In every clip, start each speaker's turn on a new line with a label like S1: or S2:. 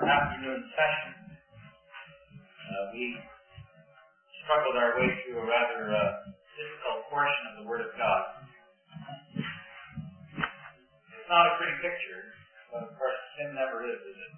S1: afternoon session, we struggled our way through a rather difficult portion of the Word of God. It's not a pretty picture, but of course sin never is it?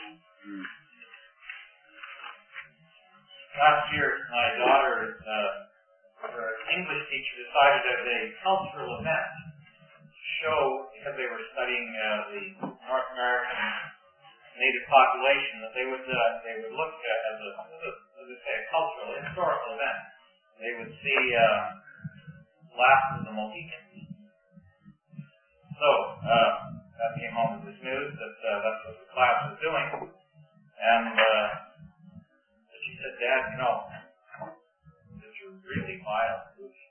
S1: Last year, my daughter, her English teacher, decided as a cultural event to show, because they were studying the North American native population, that they would look at as a cultural, historical event. They would see Last of the Mohicans. So that came home with this news that that's what the class was doing, and she said, "Dad, you know, it's a really violent movie."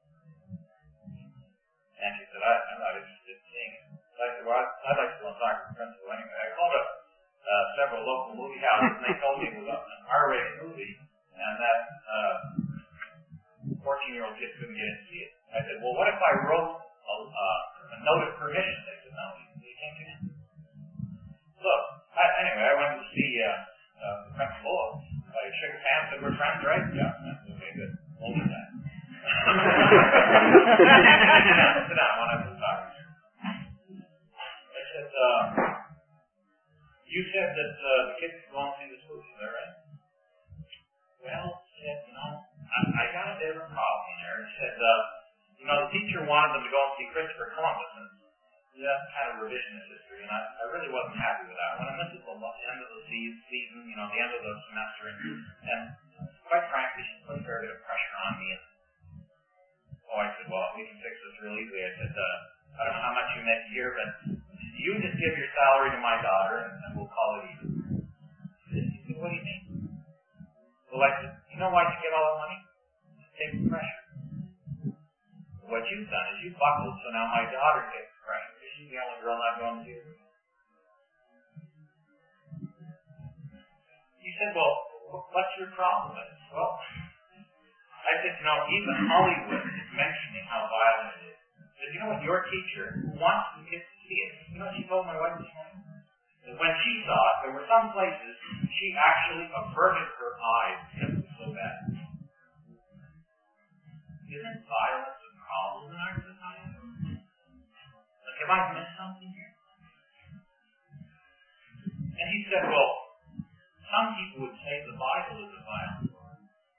S1: And she said, "I'm not interested in seeing it." So I said, "Well, I'd like to go and talk to the principal anyway." I called up several local movie houses, and they told me it was an R-rated movie, and that 14-year-old kids couldn't get in to see it. I said, "Well, what if I wrote a note of permission?" They said, "No, you can't do that." So, anyway, I went to see the principal. I shook his hand and said, "We're friends, right?" "Yeah." "Okay, good. We'll do that." Sit down. I want to talk to you. I said, "You said that the kids could go and see this movie, is that right?" "Well," he said, I got a bit of a problem there." He said, the teacher wanted them to go and see Christopher Columbus, and that's kind of revisionist history, and I really wasn't happy with that one. And this is the end of the season, the end of the semester, and quite frankly, she put a fair bit of pressure on me. And I said, "Well, we can fix this real easily." I said, "I don't know how much you make a year, but you just give your salary to my daughter, and we'll call it even." He said, "What do you mean?" Well, I said, "You know why you get all that money? Take the pressure. What you've done is you've buckled, so now my daughter takes the pressure, because she's the only girl not going to do it." He said, "Well, what's your problem with it?" Well, I said, even Hollywood is mentioning how violent it is. I said, "You know what, your teacher who wants the kids to see it, she told my wife this morning, that when she saw it, there were some places she actually averted her eyes because it was so bad." Isn't violence a problem in our society? Like, have I missed something here? And he said, "Well, some people would say the Bible is a violent book."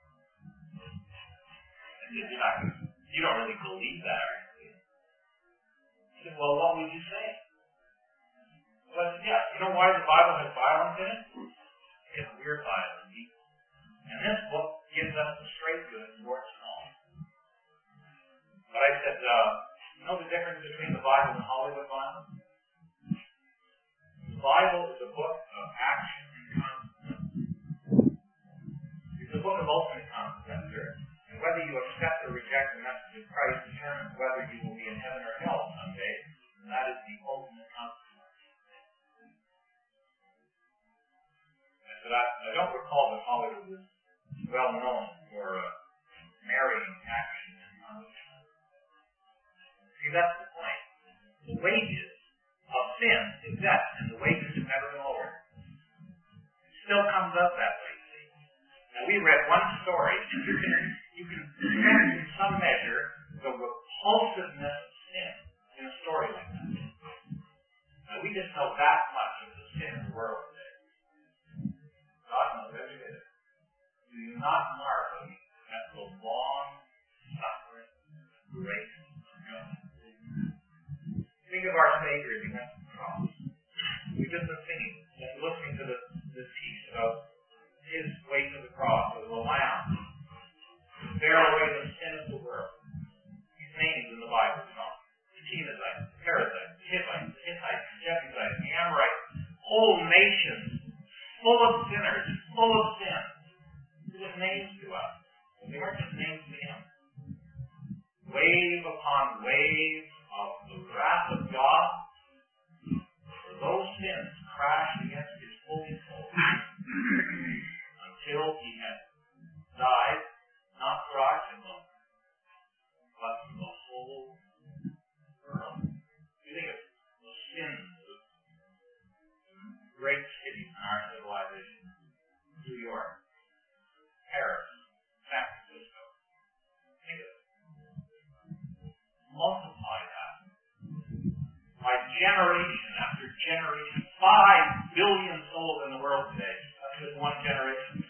S1: I said, "You don't really believe that, are you?" He said, "Well, what would you say?" Well, I said, "Yeah, you know why the Bible has violence in it? Because we're violent people. And this book gives us the straight goods and works wrong." But I said, the difference between the Bible and Hollywood violence? The Bible is a book of action and consequence. It's a book of ultimate consequence, and whether you accept or reject the message of Christ determines whether you will be in heaven or hell someday, and that is the ultimate consequence. I said, I don't recall that Hollywood was well known for marrying action and consequence. See, that's the point. The wages of sin is death, and the wages have never been lowered. It still comes up that way, see. Now, we read one story, and you can sense in some measure the repulsiveness of sin in a story like that. Now, we just know that much of the sin in the world today. God knows every bit of it. Do you not marvel at the long suffering grace of God? Think of our Savior as he went to the cross. We've just been singing and listening to this piece about his way to the cross as a lamb to bear away the sin of the world. These names in the Bible, the Canaanites, the Perizzites, the Hittites, the Jebusites, the Amorites, whole nations full of sinners, full of sin. They're just names to us. They weren't just names to him. Wave upon wave of the wrath of God, for those sins crashed against his holy soul until he had died, not for our sin alone, but for the whole world. You think of the sins of great cities in our civilization. New York, Paris, San Francisco. Think of it. Multiply that by generation after generation. 5 billion souls in the world today. That's just one generation.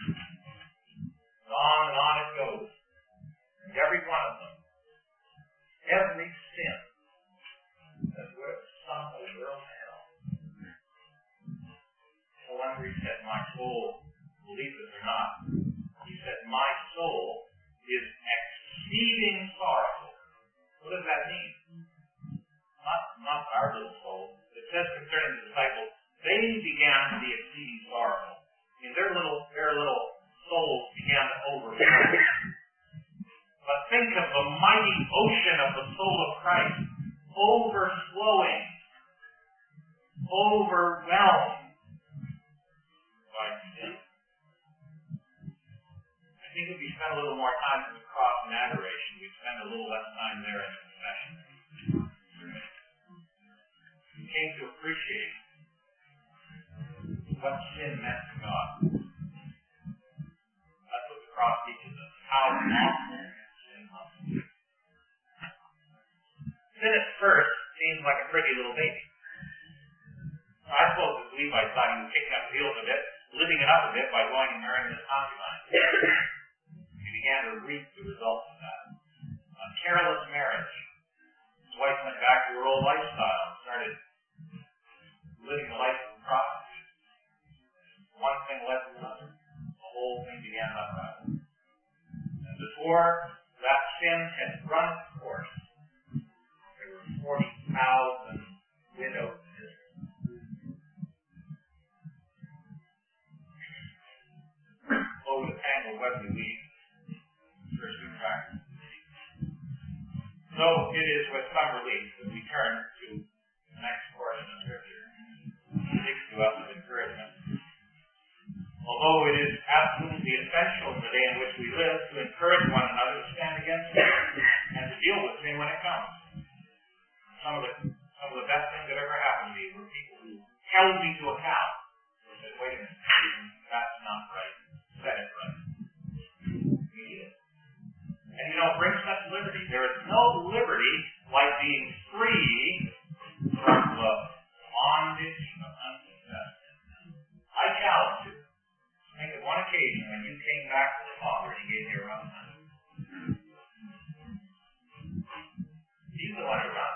S1: On and on it goes. And every one of them, every sin that would have sunk a girl to hell. No wonder he said, my soul, believe it or not, he said, my soul is exceeding sorrowful. What does that mean? Not our little soul. It says concerning the disciples, they began to be exceeding sorrowful. I mean, their little souls began to overflow. But think of the mighty ocean of the soul of Christ, overflowing, overwhelmed by sin. I think if we spend a little more time at the cross in adoration, we'd spend a little less time there in confession. We came to appreciate what sin meant to God. That's what the cross teaches us. How awful sin must be. Sin at first seems like a pretty little baby. I suppose the Levite thought he was kicking up the heels a bit, living it up a bit by going and marrying his concubine. He began to reap the results of that. A careless marriage. His wife went back to her old lifestyle and started living the life of a prostitute. One thing led to another. The whole thing began to unravel. And before that sin had run its course, there were 40,000 widows in Israel. Oh, the tangled web we weave. First we practice. So it is with some relief that we turn to the next portion of Scripture. It speaks to us of encouragement. Although it is absolutely essential in the day in which we live to encourage one another to stand against sin and to deal with sin when it comes. Some of the best things that ever happened to me were people who held me to account and said, wait a minute, that's not right. Set it right. We need it. And it brings such liberty. There is no liberty like being free from the bondage of unconfessed sin. I challenge you. Think of one occasion when you came back to the Father and He gave you a run time. He's the one who runs.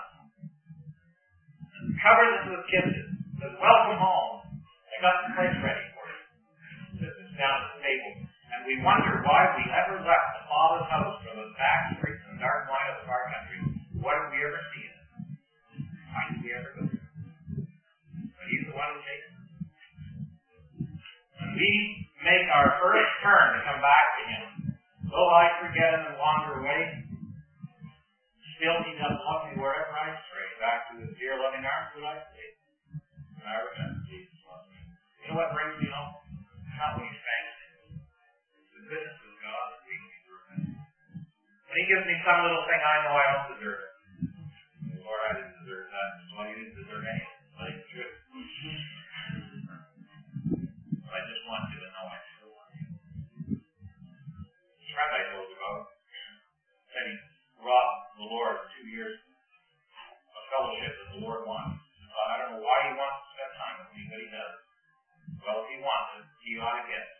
S1: Covers us with kisses. Says, welcome home. I got the place ready for you. Sits down at the table. And we wonder why we ever left the Father's house for the back streets and dark wilds of our country. What did we ever see in it? Why did we ever go there? But He's the one who takes us. When we make our first turn to come back to Him, though I forget Him and wander away, still He does love me wherever I stray. Back to His dear loving arms will I flee. And I remember Jesus loves me. You know what brings me home? Not when He's thankful. The goodness of God that leads me through it. When He gives me some little thing I know I don't deserve it. Lord, I didn't deserve that. Well, you didn't deserve anything. But it's true. But I just want you to know I still love you. The friend I told you about said he robbed the Lord 2 years of fellowship that the Lord wants. I don't know why He wants to spend time with me, but He does. Well, if He wants it, He ought to get it.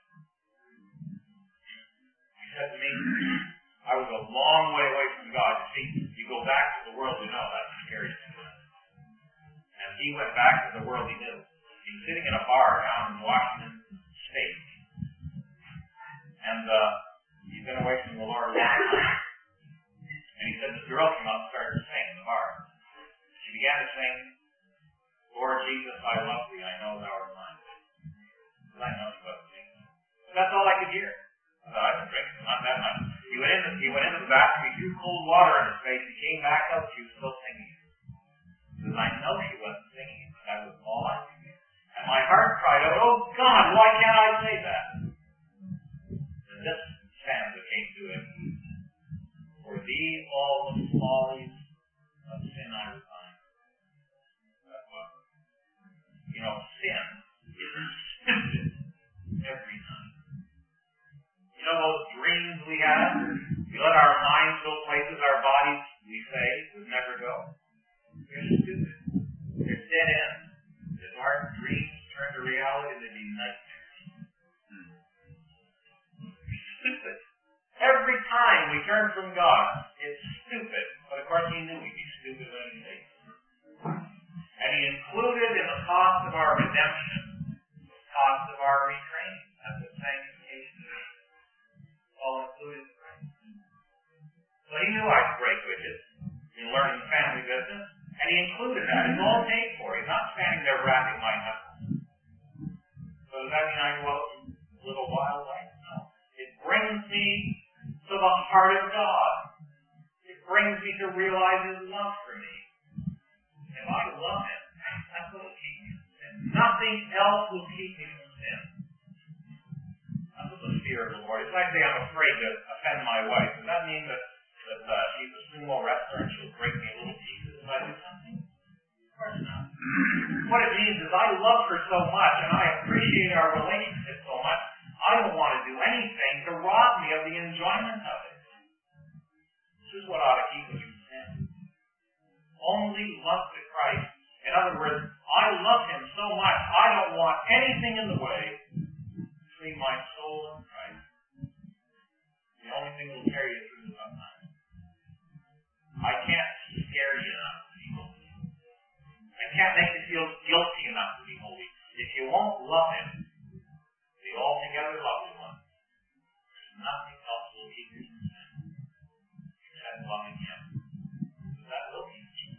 S1: He said to me, I was a long way away from God. See, you go back to the world you know, that's the scary thing. And he went back to the world he knew. He was sitting in a bar down in Washington State. And he'd been away from the Lord a long time. And he said this girl came up and started to sing in the bar. She began to sing, Lord Jesus, I love thee, I know thou art mine. Well, I know she wasn't singing. But that's all I could hear. I thought, I've been drinking, not that much. He went into the bathroom, he threw cold water in his face, he came back out, she was still singing. He says, I know she wasn't singing, but that was all I could hear. And my heart cried out, oh God, why can't I say that? And this stanza came to him. For thee all the follies of sin I resign. That's what. Sin learn from God. It's stupid, but of course he knew he'd be stupid when he did. And he included in the cost of our redemption, the cost of our retraining. That's what sanctification is. All included. So he knew I'd break widgets in learning the family business, and he included that. It's all paid for. He's not standing there rapping my knuckles. So does that mean I go out and live a wild life? No. It brings me to the heart of God. It brings me to realize his love for me. If I love him, that's what will keep me from sin. Nothing else will keep me from sin. That's what the fear of the Lord. It's like I'm afraid to offend my wife. Does that mean that she's a sumo wrestler and she'll break me a little pieces if I do something? Of course not. What it means is I love her so much and I appreciate our relationship so much, I don't want to do anything to rob me of the enjoyment of it. This is what ought to keep us from sin. Only love to Christ. In other words, I love him so much, I don't want anything in the way between my soul and Christ. The only thing that will carry you through the tough times. I can't scare you enough to be holy. I can't make you feel guilty enough to be holy. If you won't love him, the altogether lovely one, there's nothing else that will keep you from sin except loving him. That will keep you.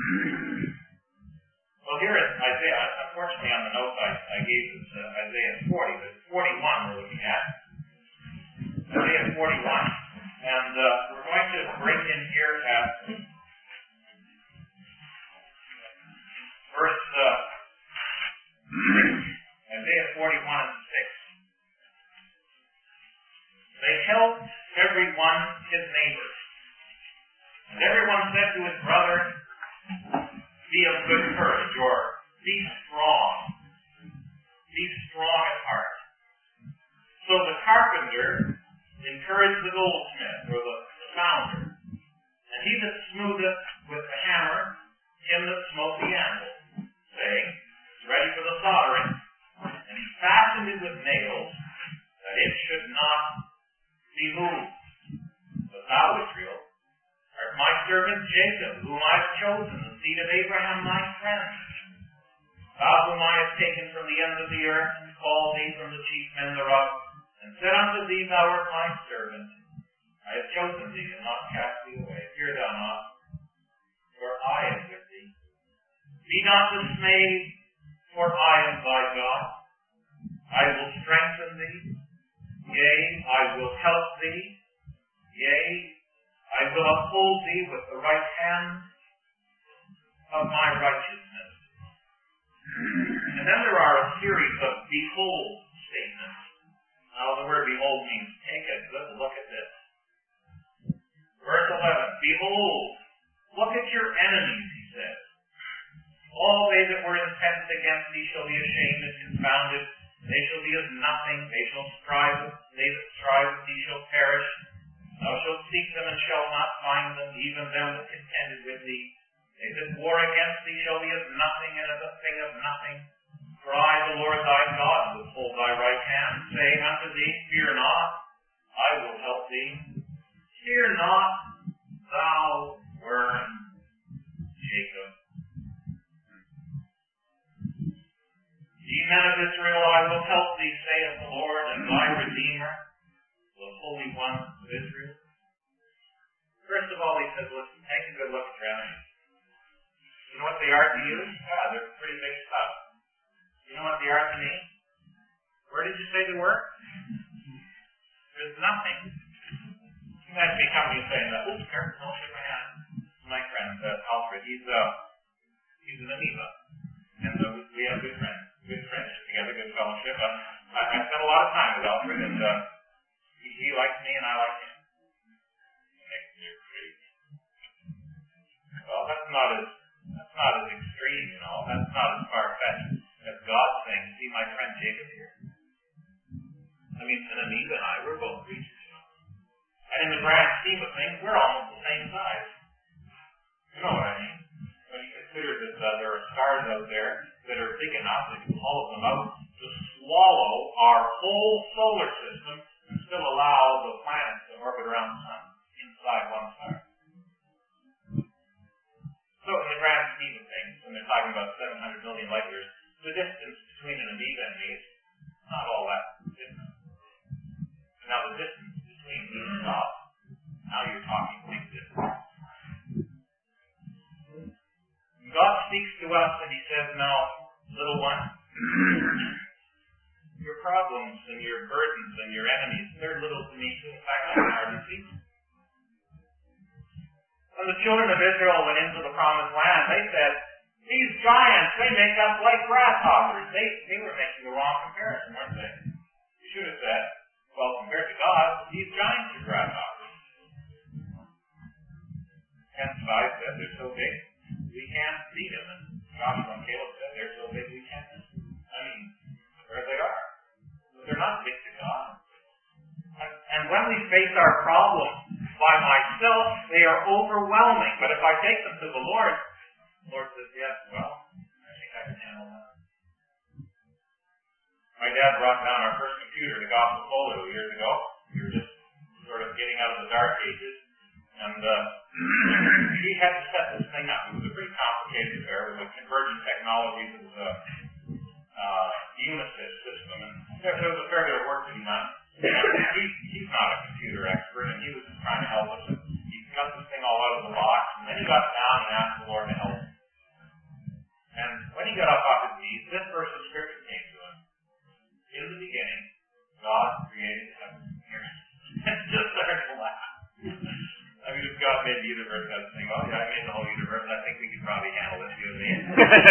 S1: Well, here is Isaiah. Unfortunately, on the notes I gave this Isaiah 40, but 41 we're looking at. Isaiah 41. And we're going to break in here at verse Isaiah 41 and 6. They helped everyone his neighbor. And everyone said to his brother, be of good courage, or be strong. Be strong at heart. So the carpenter encouraged the goldsmith, or the founder. And he that smootheth with the hammer, him that smote the anvil, saying, it's ready for the soldering. And he fastened it with nails, that it should not be moved. But thou, Israel, art my servant Jacob, whom I have chosen, the seed of Abraham my friend. Thou whom I have taken from the ends of the earth, and called thee from the chief men thereof, and said unto thee, thou art my servant. I have chosen thee, and not cast thee away. Fear thou not, for I am with thee. Be not dismayed, for I am thy God. I will strengthen thee. Yea, I will help thee. Yea, I will uphold thee with the right hand of my righteousness. And then there are a series of behold statements. Now the word behold means take a good look at this. Verse 11, behold, look at your enemies, he says. All they that were intent against thee shall be ashamed and confounded. They shall be as nothing. They shall strive. They that strive with thee shall perish. Thou shalt seek them and shalt not find them, even them that contended with thee. They that war against thee shall be as nothing, and as a thing of nothing. For I, the Lord thy God, will hold thy right hand, saying unto thee, fear not, I will help thee. Fear not, thou worm, Jacob. Ye men of Israel, I will help thee, saith the Lord, and thy Redeemer, the Holy One of Israel. First of all, he says, listen, take a good look at your enemies. You know what they are to you? Yeah, they're pretty big stuff. You know what they are to me? Where did you say they were? There's nothing. Imagine me coming and saying that, oops, careful, don't shake my hand. My friend, Alfred, he's an amoeba. And we have good friendship together, good fellowship. I spent a lot of time with Alfred, and he likes me and I like him. You're crazy. Well, that's not as extreme, you know. That's not as far-fetched as God saying, see my friend Jacob here. I mean, an amoeba and I, we're both creatures, you know. And in the grand scheme of things, we're almost the same size. You know what I mean? When you consider that there are stars out there that are big enough, that you can haul them out, to swallow our whole solar system and still allow the planets to orbit around the sun in beside one star. So in the grand scheme of things, when they're talking about 700 million light years, the distance between an amoeba and me is not all that different. Now the distance between me and God, now you're talking big distance. God speaks to us and He says, "No, little one, your problems and your burdens and your enemies, they're little to me too. In fact, I can hardly see them." When the children of Israel went into the promised land, they said, "These giants, they make us like grasshoppers." They were making the wrong comparison, weren't they? You should have said, well, compared to God, these giants are grasshoppers. And 5 said, "They're so big, we can't beat them." And Joshua and Caleb said, "They're so big, we can't miss them." I mean, there they are. But they're not big to God. And when we face our problems by myself, they are overwhelming. But if I take them to the Lord says, "Yes, well, I think I can handle that." My dad brought down our first computer, the Gospel Folio, years ago. We were just sort of getting out of the dark ages. And he had to set this thing up. It was a pretty complicated affair. It was a Convergent Technologies. It was a Unisys system. And there was a fair bit of work to be done. And he's not a computer expert, and he was just trying to help us. And he got this thing all out of the box, and then he got down and asked the Lord to help him. And when he got up off his knees, this verse of Scripture came to him. "In the beginning, God created heaven and earth." And just started to laugh. I mean, if God made the universe, I'd think, "Oh yeah, I made the whole universe. I think we could probably handle it, you and me."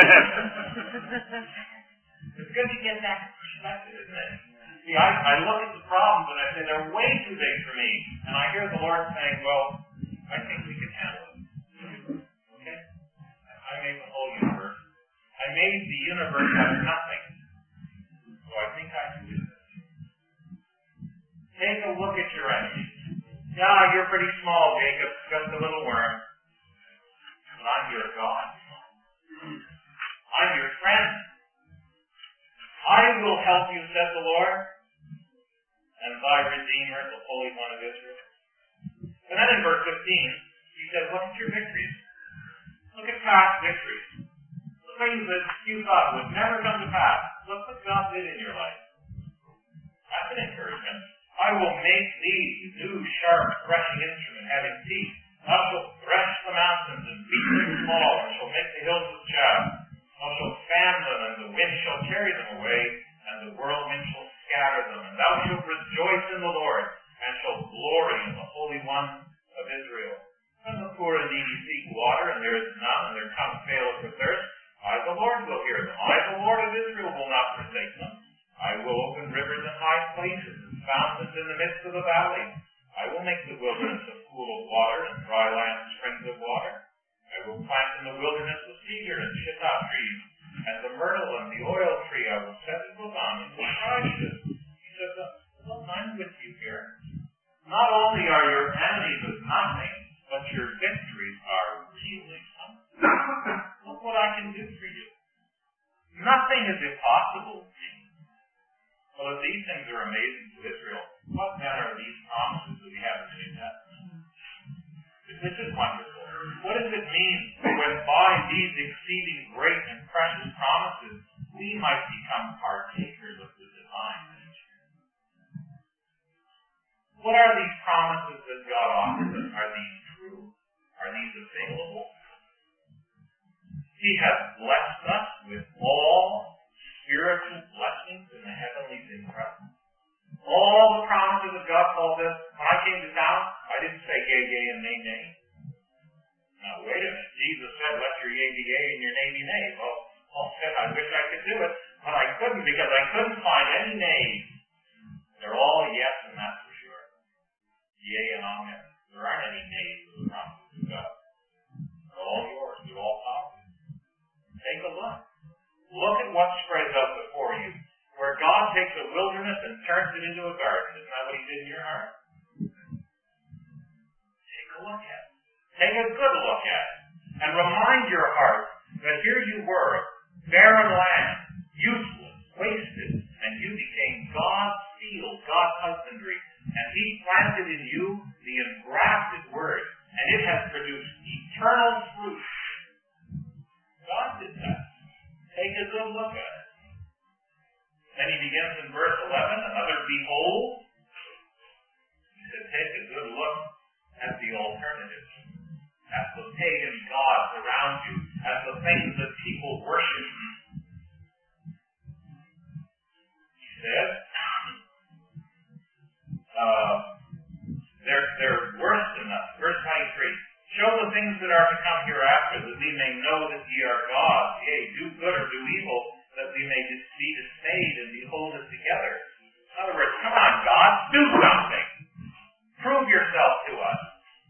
S1: It's good to get that perspective, isn't it? See, I look at the problems and I say, "They're way too big for me." And I hear the Lord saying, "Well, I think we can handle it." Okay? I made the whole universe. I made the universe out of nothing. So I think I can do this. Take a look at your enemies. "Yeah, you're pretty small, Jacob, just a little worm. But I'm your God. I'm your friend. I will help you," said the Lord, "and thy Redeemer, the Holy One of Israel." And then in verse 15, he says, "Look at your victories. Look at past victories. The things that you thought would never come to pass. Look what God did in your life." That's an encouragement. "I will make thee new, sharp, threshing instrument, having teeth. Thou shalt thresh the mountains and beat them small, and shall make the hills with chaff. Thou shalt fan them, and the wind shall carry them away, and the whirlwind shall scatter them. And thou shalt rejoice in the Lord, and shalt glory in the Holy One of Israel. When the poor and needy seek water, and there is none, and their tongue faileth for thirst, I, the Lord, will hear them. I, the Lord of Israel, will not forsake them. I will open rivers in high places, and fountains in the midst of the valley. I will make the wilderness a pool of water, and dry land springs of water. I will plant in the wilderness the cedar and shittah trees, and the myrtle and the oil tree. I will set in Lebanon to thrive." He says, "Well, I'm with you here. Not only are your enemies as nothing, but your victories are really something. Look what I can do for you. Nothing is impossible with me." Well, if these things are amazing to Israel, what then are these promises that we have in the New Testament? This is wonderful. What does it mean when by these exceeding great and precious promises we might become partakers of the divine nature? What are these promises that God offers us? Are these true? Are these available? He has blessed us with all spiritual blessings in the heavenly things. All the promises that God told us. When I came to town, I didn't say yea, yea, and nay, nay. Now, wait a minute. Jesus said, "Let your yea be yea and your nay be nay." Well, Paul said, "I wish I could do it, but I couldn't because I couldn't find any nays." They're all yes, and that's for sure. Yea and amen. There aren't any nays to the promises of God. They're all yours. They're all positive. Take a look. Look at what spreads out before you. Where God takes a wilderness and turns it into a garden. Isn't that what He did in your heart? Take a look at it. Take a good look at it. And remind your heart that here you were, barren land, useless, wasted, and you became God's field, God's husbandry. And He planted in you the engrafted Word good look at it. Then he begins in verse 11, another behold. He said, take a good look at the alternatives, at the pagan gods around you, at the things that people worship. He said, they're worse than us. Verse 23, show the things that are to come hereafter, that we may know that ye are gods. Yea, do good or do evil, that we may be dismayed and behold it together. In other words, come on, God, do something. Prove yourself to us.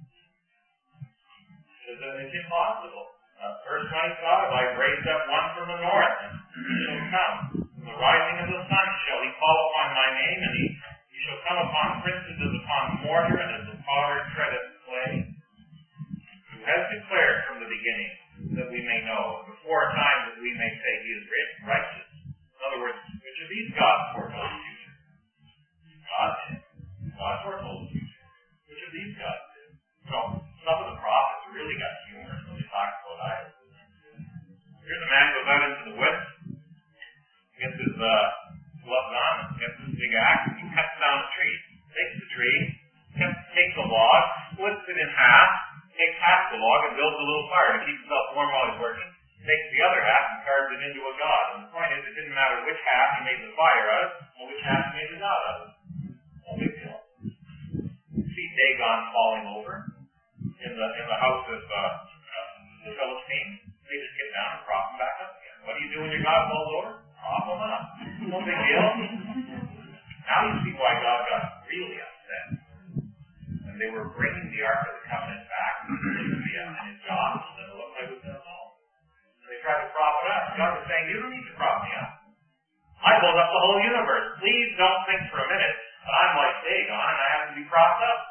S1: It's impossible. Verse 25, I've raised up one from the north, and he shall come. From the rising of the sun shall he call upon my name, and he shall come upon princes as upon mortar, and as the potter treadeth clay. Who has declared from the beginning that we may know, before a time that we may say he is righteous. In other words, which of these gods foretold the future? God did. God foretold the future. Which of these gods did? So, some of the prophets really got humorous when they talked about idols. Here's a man goes out into the woods, gets his gloves on, gets his big axe, and he cuts down a tree. Takes the tree, takes a log, splits it in half, takes half the log and builds a little fire to keep himself warm while he's working. Takes the other half and carves it into a god. And the point is, it didn't matter which half he made the fire out of, or which half he made the god out of. No big deal. See Dagon falling over in the house of the Philistines. They just get down and prop him back up again. What do you do when your god falls over? Prop him up. No big deal. Now you see why God got really upset. When they were bringing the Ark of the Covenant back to Libya, and his God was going to look like it was at home. And they tried to prop it up. God was saying, you don't need to prop me up. I built up the whole universe. Please don't think for a minute that I'm like Dagon and I have to be propped up.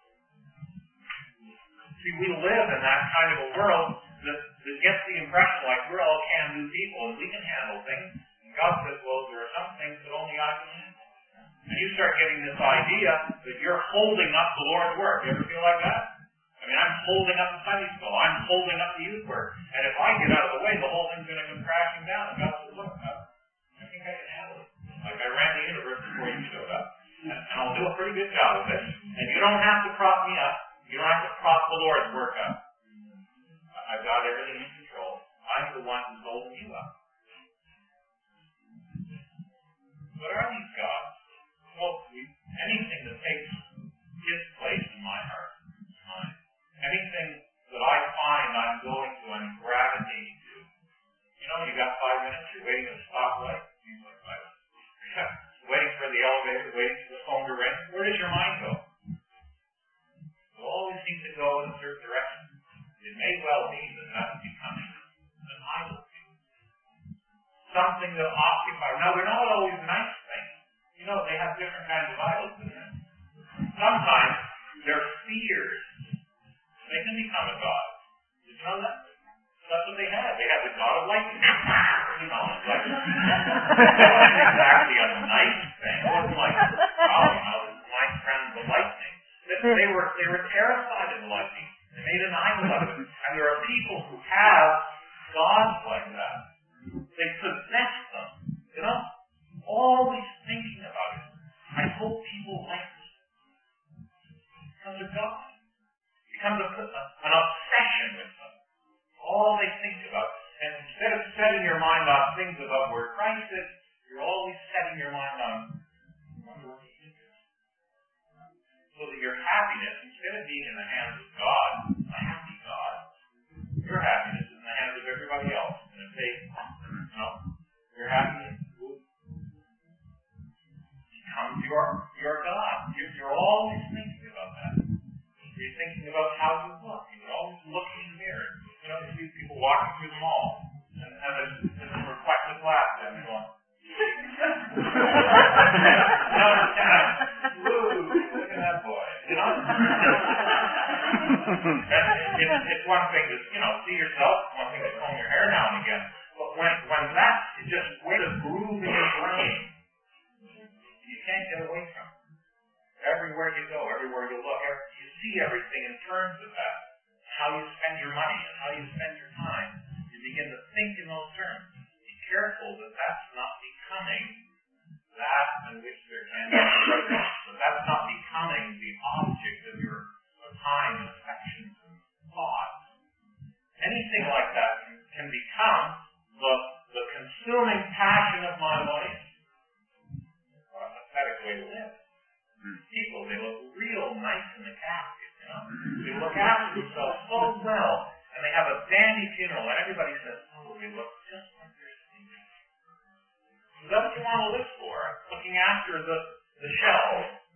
S1: See, we live in that kind of a world that gets the impression like we're all can-do people and we can handle things. And God says, well, there are some things that only I can handle. And you start getting this idea that you're holding up the Lord's work. You ever feel like that? I mean, I'm holding up the Sunday school. I'm holding up the youth work. And if I get out of the way, the whole thing's going to come crashing down. And God says, look, I think I can handle it. Like I ran the universe before you showed up. And I'll do a pretty good job of it. And you don't have to prop me up. You don't have to prop the Lord's work up. I've got everything in control. I'm the one who's holding you up. What are these gods? Well, anything that takes his place in my heart, mine. Anything that I find I'm going to, I'm gravitating to. You know, you got 5 minutes, you're waiting at a stoplight. Seems like 5 minutes. Waiting for the elevator, waiting for the phone to ring. Where does your mind go? It always seems to go in a certain direction. It may well be that that's becoming an idol. Something that occupies. Now, they're not always nice things. You know, they have different kinds of idols, isn't it? Sometimes they're fears. They can become a god. Did you know that? That's what they had. They had the god of lightning. You know, it's like, it wasn't exactly a nice thing. It wasn't like, oh, you know, this is my friend the lightning. They were terrified of the lightning. They made an idol of it. And there are people who have gods like that. They possess them. You know? Always thinking about it. I hope people like this. It becomes a god. It becomes an obsession with them. All they think about. And instead of setting your mind on things about where Christ is, you're always setting your mind on wonder what he is. So that your happiness, instead of being in the hands of God, a happy God, your happiness is in the hands of everybody else. And if they, you know, your happiness becomes your God. You're always thinking about that. You're thinking about how you look. You're always looking in the mirror. You know, you see people walking through the mall, and there's a reflective glass there, and they're going, look at that boy. You know? It's one thing to, you know, see yourself, one thing to comb your hair now and again. But when that's just way to groove in your brain, you can't get away from it. Everywhere you go, everywhere you look, you see everything in terms of that. How you spend your money and how you spend your time. You begin to think in those terms. Be careful careful that that's not becoming that in which there can be progress, but that's not becoming the object of your time and affections and thoughts. Anything like that can become the consuming passion of my life. What a pathetic way to live. People, they look real nice in the casket, you know. They look after themselves so well, and they have a dandy funeral, and everybody says, oh, they look just like they're sleeping. So that's what you want to live for, looking after the shell.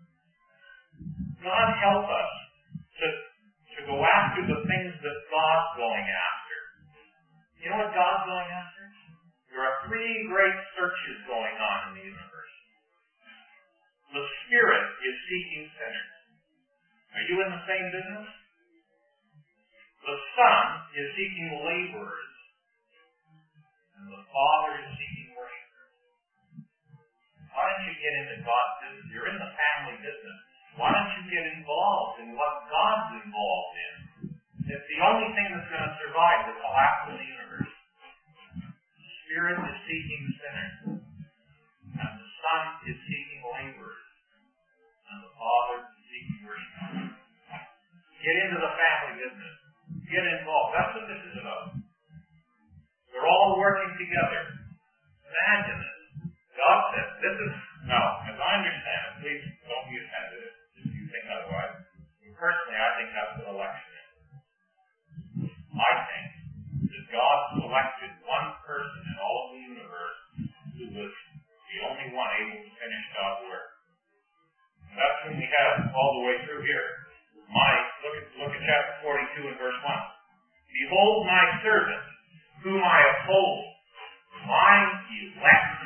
S1: God help us to go after the things that God's going after. You know what God's going after? There are three great searches going on in the universe. The Spirit is seeking sinners. Are you in the same business? The Son is seeking laborers. And the Father is seeking worshipers. Why don't you get into God's business? You're in the family business. Why don't you get involved in what God's involved in? It's the only thing that's going to survive the collapse of the universe. The Spirit is seeking sinners. And the Son is seeking laborers. And the Father is seeking worshipers. Get into the family business. Get involved. That's what this is about. They're all working together. Imagine this. God said, this is, now, as I understand it, please don't be offended if you think otherwise. Personally, I think that's what election is. I think that God selected one person in all of the universe who was the only one able to finish God's work. And that's whom we have all the way through here. Look at chapter 42 and verse 1. Behold my servant, whom I uphold, my elect,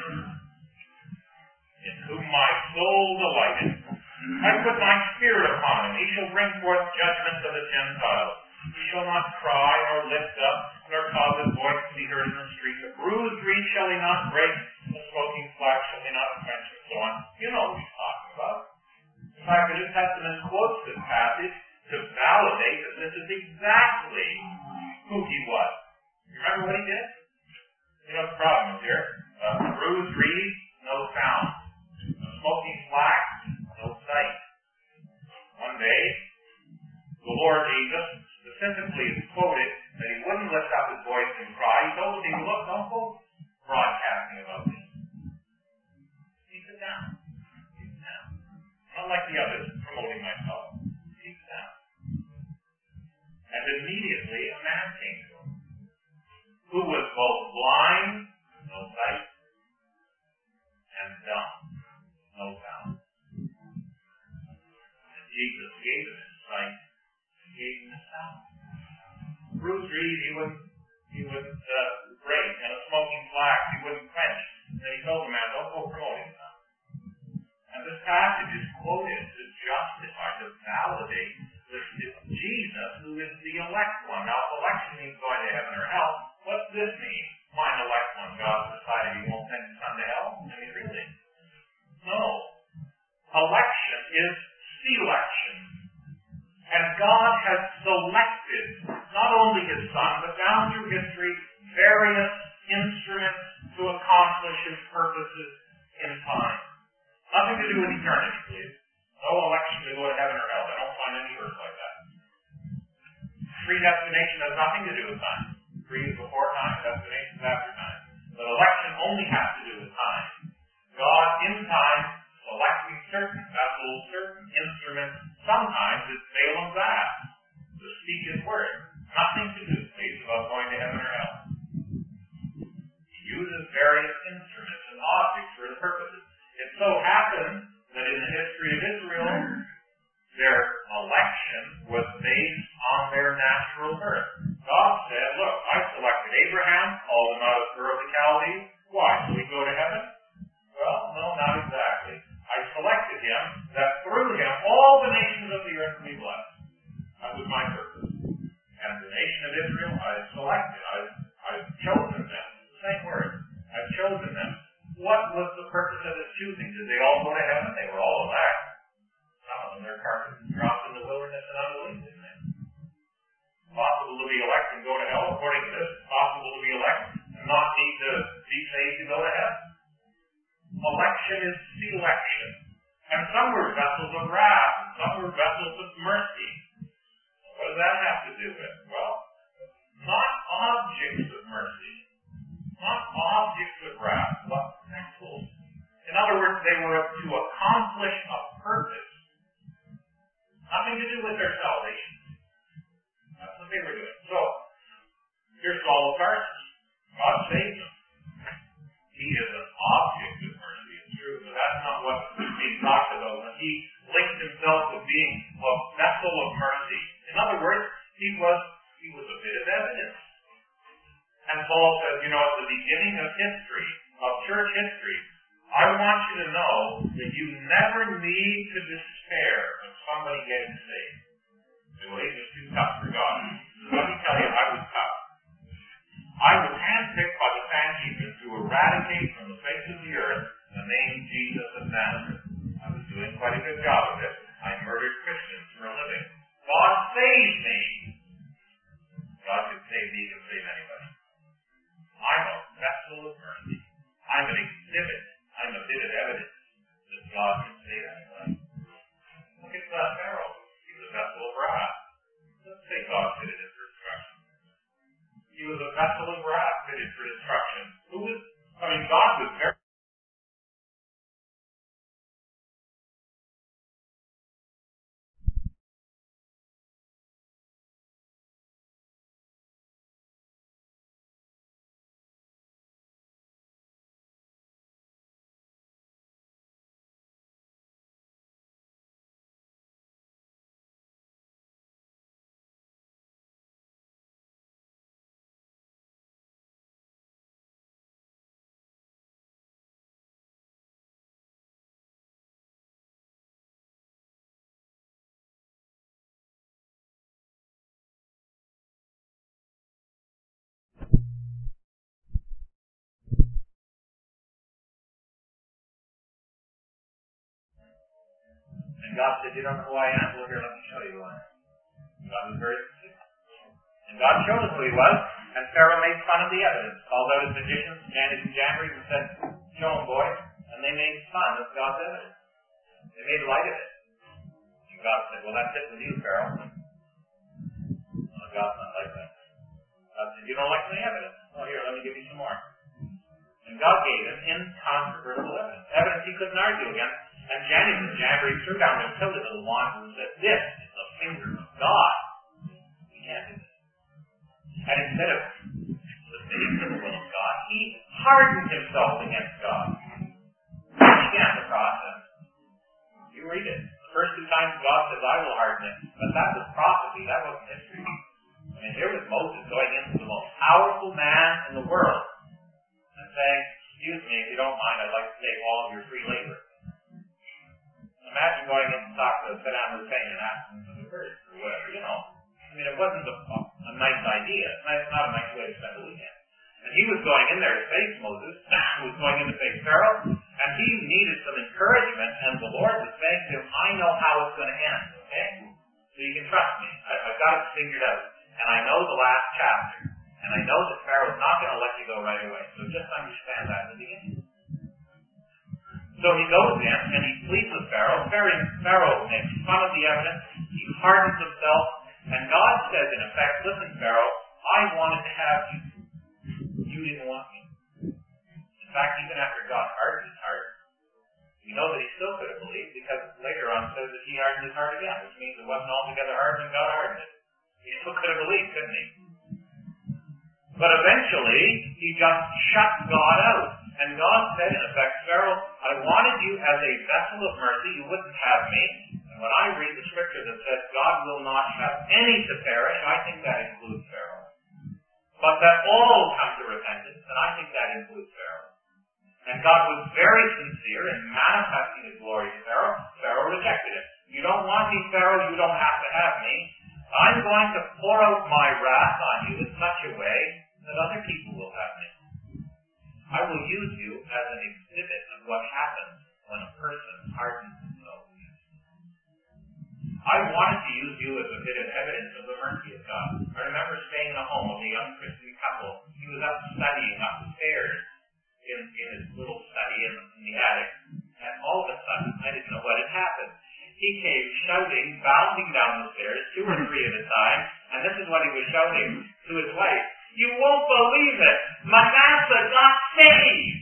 S1: in whom my soul delighted. I put my spirit upon him. He shall bring forth judgment to the Gentiles. He shall not cry, nor lift up, nor cause his voice to be heard in the street. A bruised reed shall he not break, a smoking flax shall he not quench, and so on. You know what he's talking about. In fact, the New Testament quotes this passage to validate that this is exactly who he was. You remember what he did? You know what the problem is here? A bruised reed, no sound. A smoking flax, no sight. One day, the Lord Jesus specifically is quoted that he wouldn't lift up his voice and cry. He told us, look, don't go broadcasting about me. Keep it down. Keep it down. Not like the others promoting myself. Keep it down. And immediately a man came to him, who was both blind, no sight, and dumb, no sound. And Jesus gave him his sight, and gave him his sound. Bruised reed he wouldn't break, and a smoking flax he wouldn't quench. And then he told the man, don't go promoting that. And this passage is quoted to justify, to validate that it's Jesus who is the elect one. Now, if election means going to heaven or hell, what's this mean? Mine elect one. God decided he won't send his son to hell? I mean, really? No. Election is selection. And God has selected not only his son, but down through history, various instruments to accomplish his purposes in time. Nothing to do with eternity, please. No election to go to heaven or hell. I don't find any verse like that. Predestination has nothing to do with time. Pre is before time, destination is after time. But election only has to do with time. God, in time, selecting certain vessels, certain instruments, sometimes it's Balaam's ass to speak his word. Nothing to do, please, about going to heaven or hell. He uses various instruments and objects for his purposes. It so happens that in the history of Israel, their election was based on their natural birth. God said, look, I selected Abraham, called him out of Ur of the Chaldees. Why? So we go to heaven? Well, no, not exactly. I selected him that through him all the nations of the earth would be blessed. That was my purpose. And the nation of Israel, I've selected. I've chosen them. The same word. I've chosen them. What was the purpose of his choosing? Did they all go to heaven? They were all elect. Some of them, their carcasses dropped in the wilderness and unbelief, didn't they? Possible to be elect and go to hell, according to this. Possible to be elect and not need to be saved to go to Election is selection. And some were vessels of wrath, and some were vessels of mercy. What does that have to do with? Well, not objects of mercy, not objects of wrath, but vessels. In other words, they were to accomplish a purpose. Nothing to do with their salvation. That's what they were doing. So, here's Saul of Tarsus. God saved him. He is an object of mercy, it's true, but that's not what is being talked about when he linked himself with being a vessel of mercy. In other words, he was a bit of evidence. And Paul says, at the beginning of history, of church history, I want you to know that you never need to despair of somebody getting saved. Well, he was too tough for God. So let me tell you, I was tough. I was handpicked by the Sanhedrin to eradicate from the face of the earth the name Jesus of Nazareth. I was doing quite a good job of it. I murdered Christians for a living. God saved me. God could save me, he can save anybody. I'm a vessel of mercy. I'm an exhibit. I'm a bit of evidence that God can save anybody. Look at Pharaoh. He was a vessel of wrath. Let's say God fitted him for destruction. He was a vessel of wrath fitted for destruction. God was very And God said, you don't know who I am? Well, here, let me show you who I am. God was very specific. And God showed us who he was, and Pharaoh made fun of the evidence, called out his magicians, Jannes and Jambres, and said, show them, boys. And they made fun of God's evidence. They made light of it. And God said, well, that's it with you, Pharaoh. Well, God's not like that. God said, you don't like my evidence? Well, here, let me give you some more. And God gave him incontrovertible evidence. Evidence he couldn't argue against. And Jannes and Jambres threw down their tilted little wands and said, this is the finger of God. We can't do this. And instead of submitting to the will of God, he hardened himself against God. He began the process. You read it. The first two times God says, I will harden it. But that was prophecy. That wasn't history. I mean, here was Moses going into the most powerful man in the world and saying, excuse me, if you don't mind, I'd like to take all of your free labor. Imagine going in to talk to Saddam Hussein and asking for the birds or whatever, I mean, it wasn't a nice idea. It's not a nice way to spend the weekend. And he was going in there to face Moses, who was going in to face Pharaoh, and he needed some encouragement, and the Lord was saying to him, I know how it's going to end, okay? So you can trust me. I've got it figured out. And I know the last chapter. And I know that Pharaoh's not going to let you go right away. So just understand that in the beginning. So he goes in and he pleads with Pharaoh. Pharaoh makes fun of the evidence. He hardens himself. And God says, in effect, listen, Pharaoh, I wanted to have you. You didn't want me. In fact, even after God hardened his heart, we know that he still could have believed, because later on it says that he hardened his heart again, which means it wasn't altogether hardened and God hardened it. He still could have believed, couldn't he? But eventually, he just shut God out. And God said, in effect, Pharaoh, I wanted you as a vessel of mercy. You wouldn't have me. And when I read the scripture that says God will not have any to perish, I think that includes Pharaoh. But that all come to repentance, and I think that includes Pharaoh. And God was very sincere in manifesting his glory to Pharaoh. Pharaoh rejected it. You don't want me, Pharaoh, you don't have to have me. I'm going to pour out my wrath on you in such a way that other people will have me. I will use you as an exhibit of what happens when a person hardens himself. I wanted to use you as a bit of evidence of the mercy of God. I remember staying in a home of a young Christian couple. He was up studying upstairs in his little study, in the attic, and all of a sudden, I didn't know what had happened. He came shouting, bounding down the stairs, 2 or 3 at a time, and this is what he was shouting to his wife. You won't believe it! Manasseh got saved!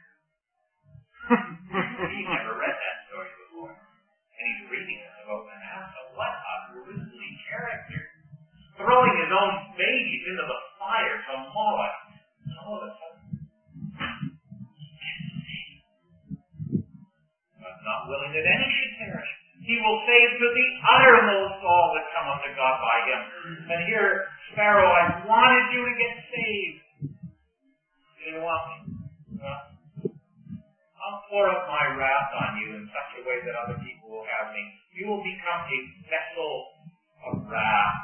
S1: He never read that story before. And he's reading about Manasseh. What a grisly character. Throwing his own babies into the fire to Moloch. And all of a sudden, he gets saved. God's not willing that any should perish. He will save to the uttermost all that come unto God by him. And here, Pharaoh, I wanted you to get saved. You didn't want me. Well, I'll pour out my wrath on you in such a way that other people will have me. You will become a vessel of wrath.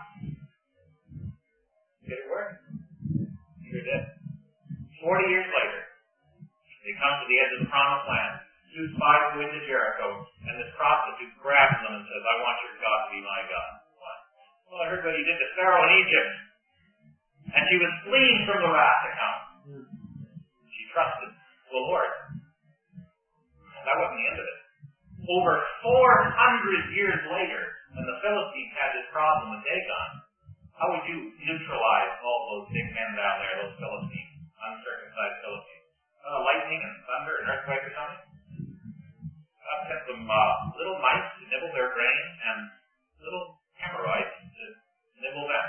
S1: Did it work? Sure did. 40 years later, they come to the edge of the promised land. 2 spies go into Jericho, and this prostitute grabs them and says, I want your God to be my God. What? Well, I heard what he did to Pharaoh in Egypt. And she was fleeing from the wrath to come. She trusted the Lord. That wasn't the end of it. Over 400 years later, when the Philistines had this problem with Dagon, how would you neutralize all those big men down there, those Philistines, uncircumcised Philistines? Lightning and thunder and earthquake or something? God sent some little mice to nibble their grain and little hemorrhoids to nibble them.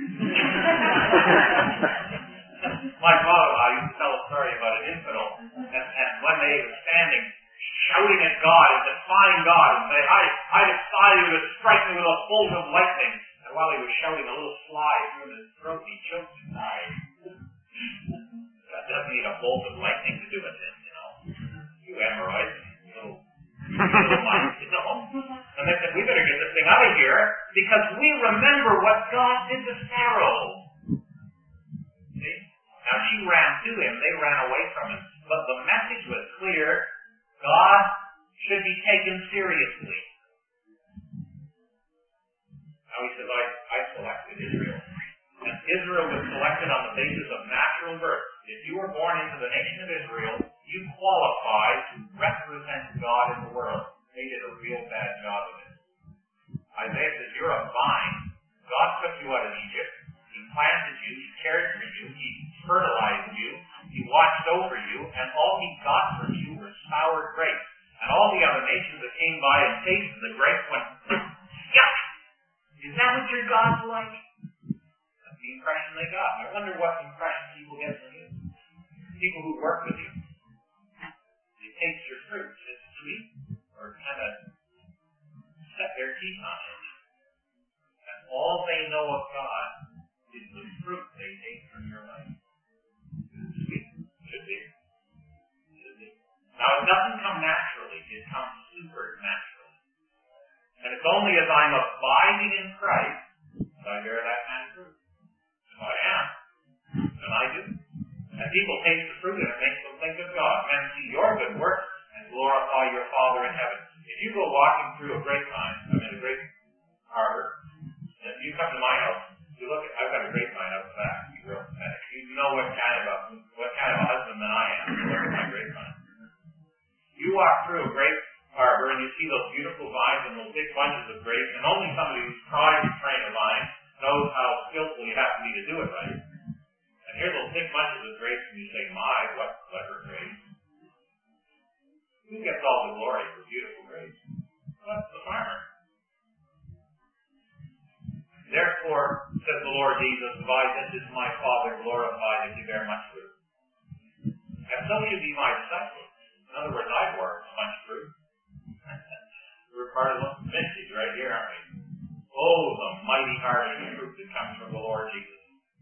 S1: My father-in-law used to tell a story about an infidel, and one day he was standing shouting at God and defying God and saying, I defy you to strike me with a bolt of lightning. And while he was shouting, a little fly through his throat, he choked and died. God doesn't need a bolt of lightning to do it then, you know. You hemorrhoids, little mice, you know. And they said, we better get this thing out of here because we remember what God did to Pharaoh. See? Now she ran to him, they ran away from him. But the message was clear. God should be taken seriously. Now he says, I selected Israel. And Israel was selected on the basis of natural birth. If you were born into the nation of Israel, you qualify to represent God in the world. They did a real bad job of it. Isaiah says, you're a vine. God took you out of Egypt. He planted you. He cared for you. He fertilized you. He watched over you. And all he got from you were sour grapes. And all the other nations that came by and tasted the grapes went, yuck! Is that what your God's like? That's the impression they got. I wonder what impression people get from you. People who work with you. They taste your fruit. Is it sweet? Or kind of set their teeth on it? And all they know of God is the fruit they take from your life. Is it sweet? Should be. Should be. Now, it doesn't come naturally. It comes supernaturally. And it's only as I'm abiding in Christ that I bear that kind of fruit. If I am, then I do. And people taste the fruit and it makes them think of God. Men see your good work and glorify your Father in heaven. If you go walking through a grapevine, I'm in a grape harbor, and if you come to my house, you look at, I've got a grapevine out the back. You're real pathetic. You know what kind of a husband that I am. You look at my grapevine. You walk through a grape harbor and you see those beautiful vines and those big bunches of grapes, and only somebody who's tried to train a vine knows how skillful you have to be to do it right. And here are those big bunches of grapes, and you say, my, what clever grapes. Who gets all the glory for beautiful grapes? Well, that's the farmer. Therefore, says the Lord Jesus, by this is my Father glorified if you bear much fruit. And so should be my disciples. In other words, I bore much fruit. We're part of the vintage right here, aren't we? Oh, the mighty harvest of fruit that comes from the Lord Jesus.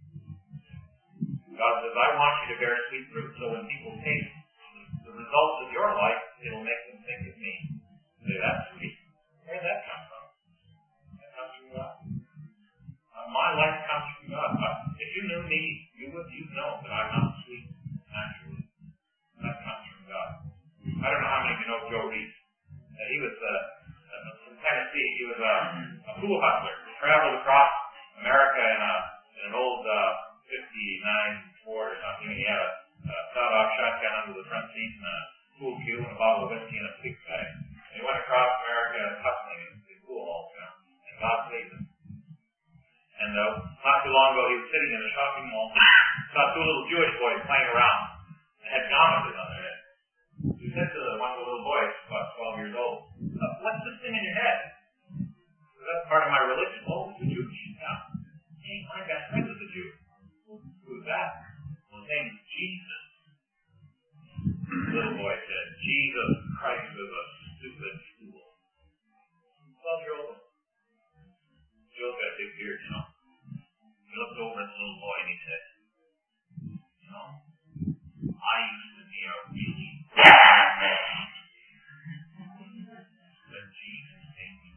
S1: God says, I want you to bear sweet fruit, so when people taste the results of your life, it'll make them think of me. Say, that's sweet. Where did that come from? That comes from God. My life comes from God. If you knew me, you would know that I'm not sweet naturally. That comes from God. I don't know how many of you know Joe Reese. He was from Tennessee. He was a pool hustler. He traveled across America in an old 59 Ford or something. He had a sawed-off shotgun under the front seat and pool cue and a bottle of whiskey in a big bag. And he went across America hustling in the pool all the time. And God saved him. And not too long ago, he was sitting in a shopping mall, saw two little Jewish boys playing around, and had garments on their head. He said to one of the little boys, about 12 years old, "What's this thing in your head?" So that's part of my religion. Oh, it's a Jewish. Yeah. Hey, my best friend is a Jew. Who's that? Well, his name is Jesus. The little boy said, "Jesus Christ was a stupid fool." 12-year-old. Joe's got a big beard, you know. He looked over at the little boy and he said, "You know, I used to be a really bad man. But Jesus saved me."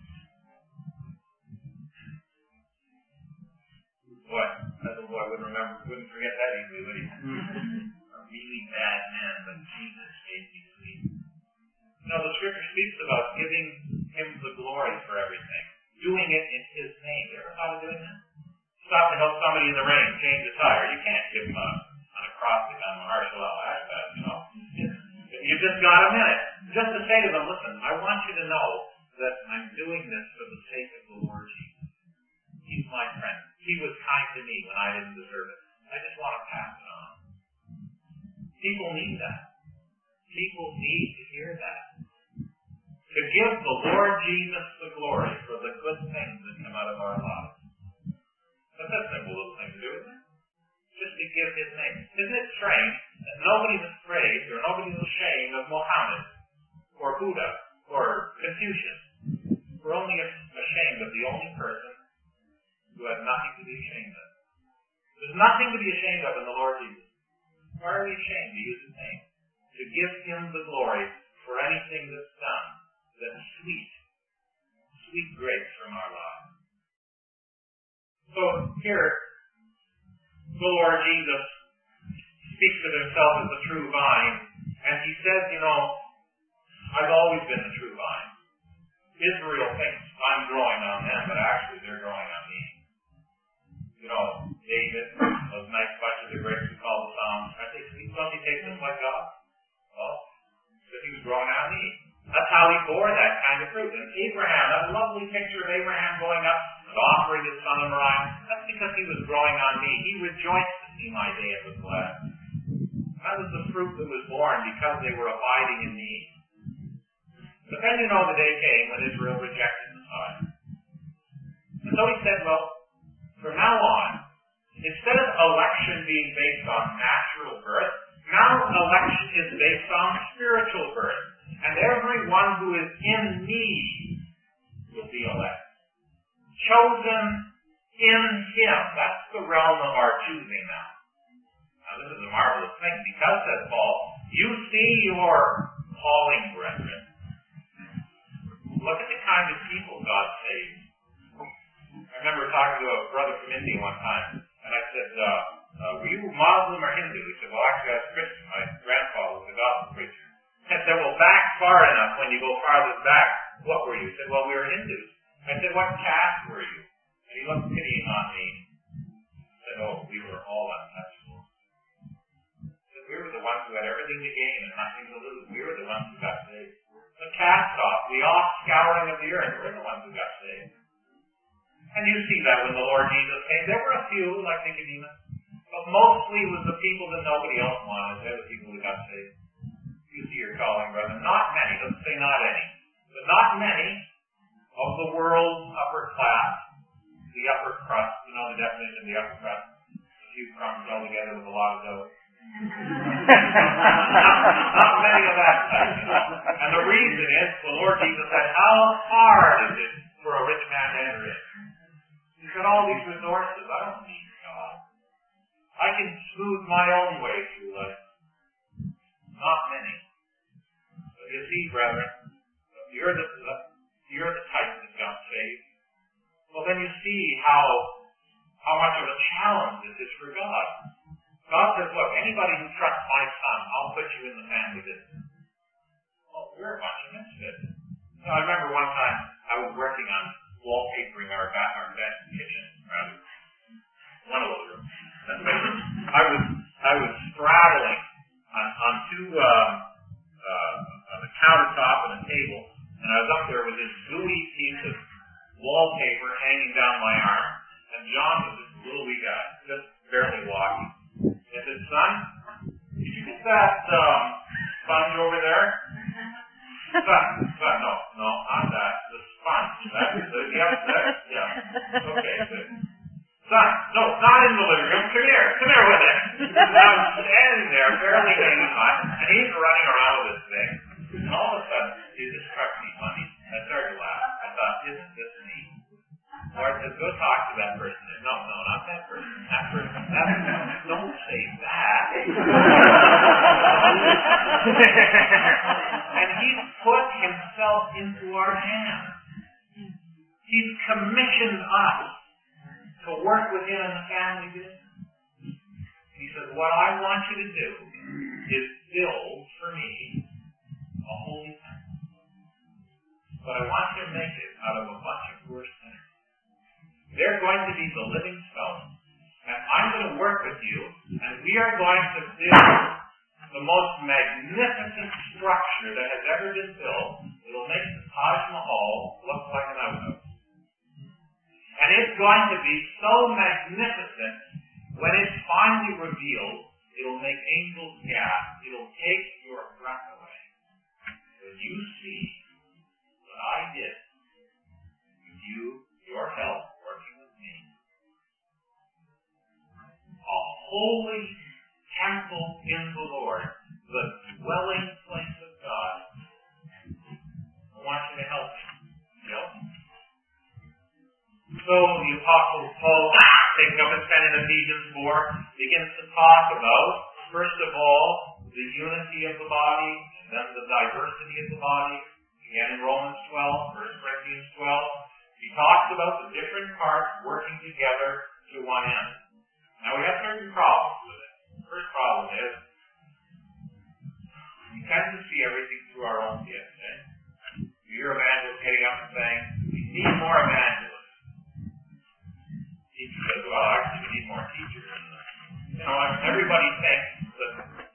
S1: Boy, that little boy wouldn't forget that easily, would he? A really bad man, but Jesus saved me free. You know, the scripture speaks about giving him the glory for everything. Doing it in his name. You ever thought of doing that? Stop to help somebody in the rain change a tire. You can't give them an acrostic on Mahershala Ali, you know. You just got a minute. Just to say to them, "Listen, I want you to know that I'm doing this for the sake of the Lord Jesus. He's my friend. He was kind to me when I didn't deserve it. I just want to pass it on." People need that. People need to hear that. To give the Lord Jesus the glory for the good things that come out of our lives. That's a simple little thing to do, isn't it? Just to give his name. Isn't it strange that nobody's afraid or nobody's ashamed of Mohammed or Buddha or Confucius? We're only ashamed of the only person who has nothing to be ashamed of. There's nothing to be ashamed of in the Lord Jesus. Why are we ashamed to use his name? To give him the glory for anything that's done. That's sweet grace from our lives. So here, the Lord Jesus speaks of himself as the true vine, and he says, "You know, I've always been the true vine." Israel thinks I'm growing on them, but actually they're growing on me. You know, David, those nice bunch of the grapes we call the Psalms, aren't they sweet? Don't he taste them like God? Well, because he was growing on me. That's how he bore that kind of fruit. And Abraham, that lovely picture of Abraham going up and offering his son on Moriah, that's because he was growing on me. He rejoiced to see my day and was glad. That was the fruit that was born because they were abiding in me. But then you know the day came when Israel rejected the Messiah. And so he said, well, from now on, instead of election being based on natural birth, now election is based on spiritual birth. And everyone who is in me will be elect. Chosen in him. That's the realm of our choosing now. Now this is a marvelous thing because, says Paul, you see your calling, brethren. Look at the kind of people God saves. I remember talking to a brother from India one time, and I said, were you Muslim or Hindu? He said, well, actually, I was Christian. My grandfather was a gospel preacher. I said, well, back far enough, when you go farther back, what were you? He said, well, we were Hindus. I said, what caste were you? And he looked pitying on me. He said, oh, we were all untouchable. He said, we were the ones who had everything to gain and nothing to lose. We were the ones who got saved. The cast off, the off-scouring of the earth, we're the ones who got saved. And you see that when the Lord Jesus came. There were a few, like Nicodemus, but mostly it was the people that nobody else wanted. They're the people who got saved. You see your calling, brother. Not many, let's say not any, but not many of the world's upper class, the upper crust. You know the definition of the upper crust? A few crumbs all together with a lot of dough. Not many of that type, you know. And the reason is, the Lord Jesus said, how hard is it for a rich man to enter in? He's got all these resources. I don't need God. I can smooth my own way through life. Not many. But you see, brethren, you're the type that got saved. Well, then you see how much of a challenge this is for God. God says, look, anybody who trusts my son, I'll put you in the family business. Well, we're a bunch of misfits. So I remember one time I was working on wallpapering our kitchen, rather. One of those rooms. I was straddling on two countertop and a table, and I was up there with this gooey piece of wallpaper hanging down my arm, and John was this little wee guy, just barely walking. I said, son, did you get that sponge over there? Son, no, not that. The sponge. Yeah. Okay, good. Son, no, not in the living room. Come here with it. And I was standing there, barely hanging on, and he's running around with this thing. And all of a sudden, it just struck me funny. I started to laugh. I thought, isn't this neat? Lord says, go talk to that person. No, not that person. That person. Don't say that. And he's put himself into our hands. He's commissioned us to work with him in the family business. He says, what I want you to do is build for me a holy temple. But I want you to make it out of a bunch of poor sinners. They're going to be the living stones. And I'm going to work with you, and we are going to build the most magnificent structure that has ever been built. It'll make the Taj Mahal look like an outhouse. And it's going to be so magnificent, when it's finally revealed, it'll make angels gasp. It'll take your breath away. When you see what I did with you, your help, working with me, a holy temple in the Lord, the dwelling place of God. I want you to help me. Help me. So the Apostle Paul, taking up his pen in Ephesians 4, begins to talk about, first of all, the unity of the body, and then the diversity of the body. Again in Romans 12, 1 Corinthians 12, he talks about the different parts working together to one end. Now we have certain problems with it. The first problem is, we tend to see everything through our own gifts. You hear evangelists getting up and saying, we need more evangelists. Teacher says, well, actually, we need more teachers. Everybody thinks that,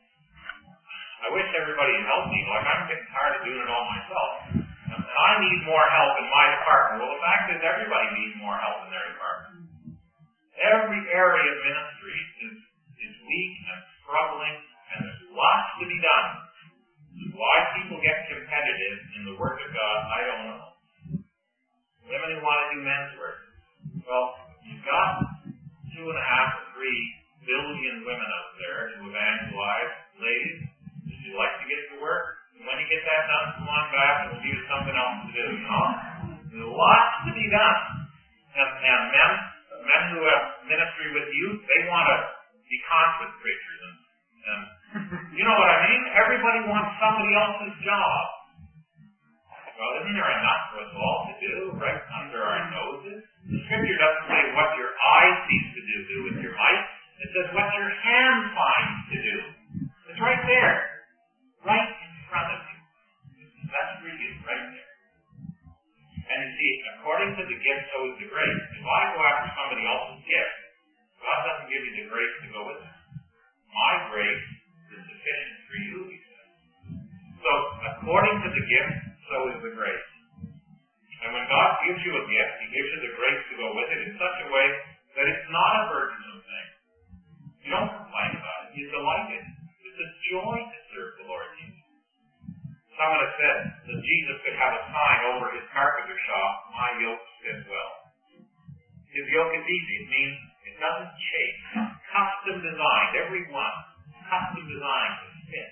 S1: I wish everybody would help me. Like, I'm getting tired of doing it all myself. And I need more help in my department. Well, the fact is, everybody needs more help in their department. Every area of ministry is weak and struggling, and there's lots to be done. Why people get competitive in the work of God, I don't know. Women who want to do men's work. Well, you've got 2.5 or 3 billion women out there to evangelize. Ladies, if you like to get to work, and when you get that done, come on back and we'll give you something else to do. There's lots to be done. And men who have ministry with youth, they want to be conference preachers. And you know what I mean? Everybody wants somebody else's job. Well, isn't there enough for us all to do right under our noses? The Scripture doesn't say what your eye sees to do with your might. It says what your hand finds to do. It's right there. Right in front of you. That's for you, right there. And you see, according to the gift, so is the grace. If I go after somebody else's gift, God doesn't give you the grace to go with it. My grace is sufficient for you, he says. So, according to the gift, so is the grace. And when God gives you a gift, he gives you the grace to go with it in such a way that it's not a burdensome thing. You don't complain about it. You delight in it. It's a joy to serve the Lord Jesus. Someone has said that Jesus could have a sign over his carpenter shop, my yoke fits well. His yoke is easy. It means it doesn't chafe. Custom designed. Every one. Custom designed to fit.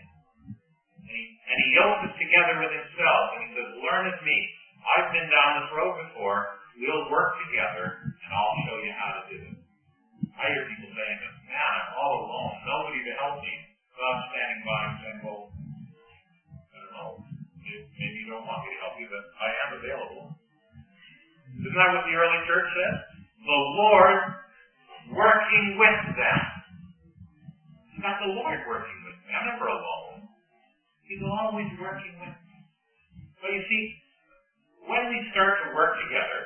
S1: And he yokes it together with himself. And he says, learn of me. I've been down this road before. We'll work together, and I'll show you how to do it. I hear people saying, man, I'm all alone. Nobody to help me. So I'm standing by and saying, well, I don't know. Maybe you don't want me to help you, but I am available. Isn't that what the early church said? The Lord working with them. It's not the Lord working with me. I'm never alone. He's always working with me. But you see, when we start to work together,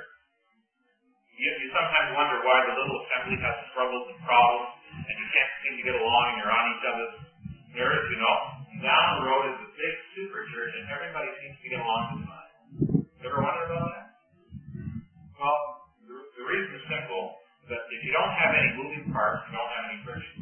S1: you sometimes wonder why the little assembly has struggles and problems, and you can't seem to get along, and you're on each other's nerves, And down the road is a big super church, and everybody to get along just fine. Ever wonder about that? Well, the reason is simple, that if you don't have any moving parts, you don't have any friction.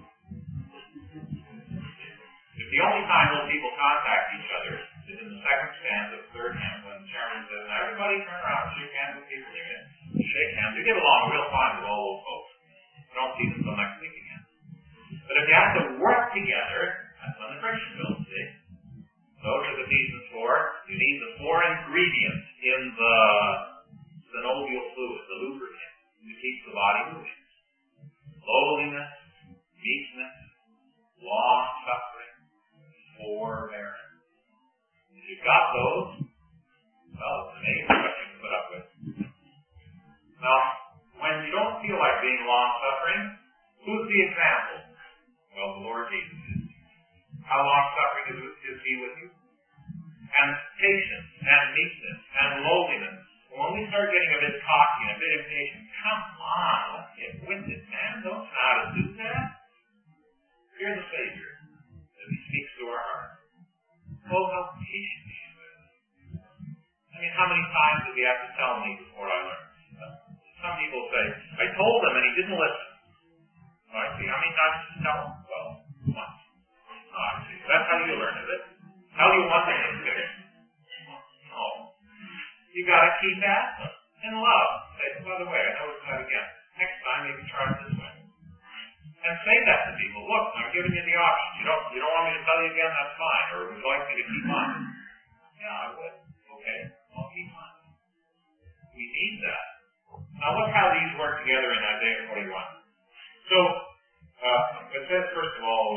S1: If the only time those people contact each other is in the second stanza of the third hymn, when the chairman says, everybody turn around and shake hands with people, you're going to shake hands. You get along real fine with all those folks. You don't see them until next week again. But if you have to work together, that's when the friction builds, see? Those are the Ephesians 4. You need the 4 ingredients in the synovial fluid, the lubricant, to keep the body moving. Lowliness, meekness, long-suffering, forbearance. If you've got those, well, it's amazing what you can put up with. Now, when you don't feel like being long-suffering, who's the example? Well, the Lord Jesus is. How long-suffering is He with you? And patience, and meekness, and lowliness. When we start getting a bit cocky and a bit impatient, come on, let's get with it, man. Don't know how to do that. Hear the Savior as He speaks to our heart. Oh, how patient He is. I mean, how many times did He have to tell me before I learned? Some people say, I told him and he didn't listen. Oh, I see. How many times did you tell him? Well, once. Oh, I see. That's how you learn, is it? How do you want to get it? No. You got to keep asking them in love. Say, by the way, I noticed that again. Next time, maybe try it this way. And say that to people. Look, I'm giving you the options. You don't want me to tell you again? That's fine. Or would you like me to keep on? Yeah, I would. Okay, I'll keep on. We need that. Now look how these work together in Isaiah 41. So, it says, first of all,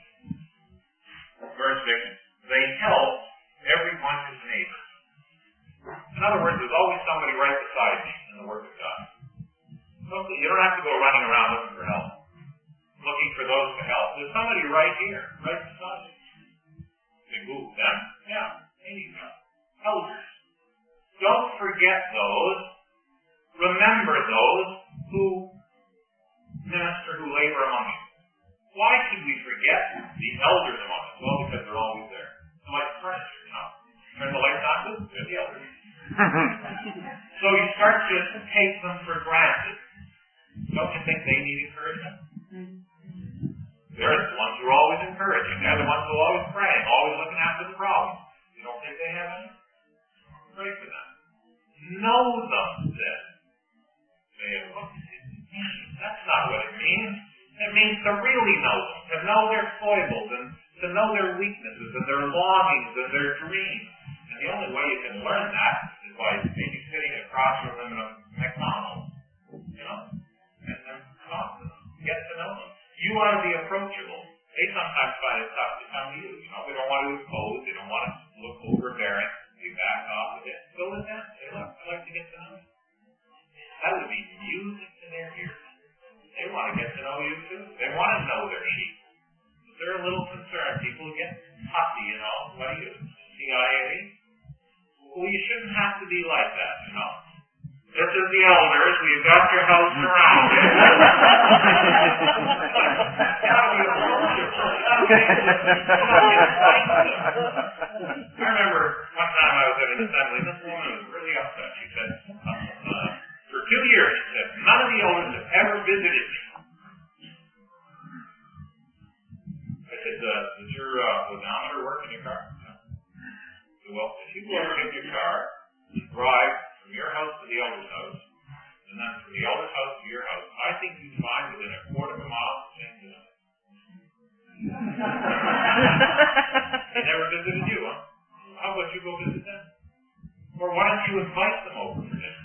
S1: verse 6, they help everyone his neighbor. In other words, there's always somebody right beside me in the work of God. You don't have to go running around looking for help, looking for those to help. There's somebody right here, right beside you. They move them. Yeah, they need help. Elders. Don't forget those. Remember those who minister, who labor among you. Why should we forget the elders among us? Well, because they're always there. It's like furniture, you know. Turn the lights on, they're the elders. So you start to take them for granted. Don't you think they need encouragement? They're the ones who are always encouraging. They're the ones who are always praying, always looking after the problem. You don't think they have any? Pray for them. Know them, then. That's not what it means. It means to really know them, to know their foibles, and to know their weaknesses, and their longings, and their dreams. And the only way you can learn that is by maybe sitting across from them in a McDonald's, you know, and then talk to them, get to know them. You want to be approachable. They sometimes find it tough to come to you. You know, they don't want to impose, they don't want to look overbearing. You back off a bit. Go with them. Say, look, I'd like to get to know you. That would be music to their ears. They want to get to know you too. They want to know their sheep. If they're a little concerned, people get huffy, you know. What are you, CIA? Well, you shouldn't have to be like that, you know. This is the elders. We've got your house surrounded. I remember one time I was at an assembly. This woman was really upset. She said, for 2 years, she said, none of the elders have ever visited me. I said, does your odometer work in your car? No. So, well, if you go over in your car and drive from your house to the elder's house, and then from the elder's house to your house, I think you'd find within a quarter of a mile the same thing. They never visited you, huh? How about you go visit them? Or why don't you invite them over for dinner?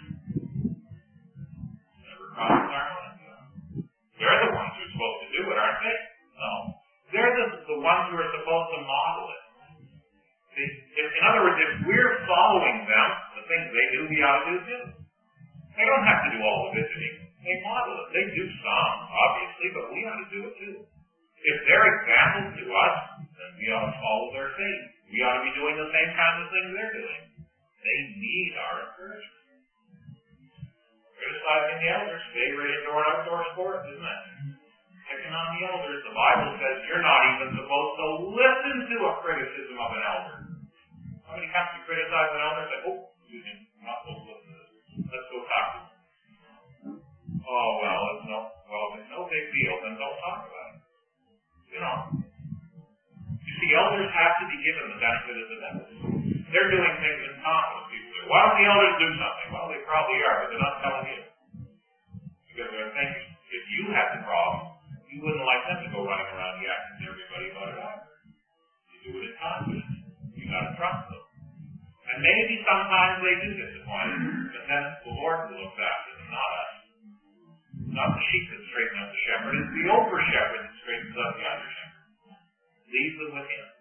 S1: Never crosses our minds. They're the ones who are supposed to do it, aren't they? No. They're the ones who are supposed to model it. In other words, if we're following them, the things they do, we ought to do too. They don't have to do all the visiting. They model it. They do some, obviously, but we ought to do it too. If they're examples to us, then we ought to follow their faith. We ought to be doing the same kinds of things they're doing. They need our encouragement. Criticizing the elders, favorite indoor and outdoor sport, isn't it? Picking on the elders. The Bible says you're not even supposed to listen to a criticism of an elder. Somebody comes to criticize criticize an elder and say, oh, you're not supposed to listen to this. Let's go talk to them. Oh, well, it's no big deal. Then don't talk about it. You know. You see, elders have to be given the benefit of the doubt. They're doing things in confidence. People say, why don't the elders do something? Well, they probably are, but they're not telling you. Because they're thinking, if you had the problem, you wouldn't like them to go running around yakking to everybody about it either. You do it in confidence. You got to trust them. And maybe sometimes they do disappoint, but then it's the Lord who looks after them, not us. Not the sheep that straighten up the shepherd. It's the over shepherd that straightens up the under shepherd. Leave them with him.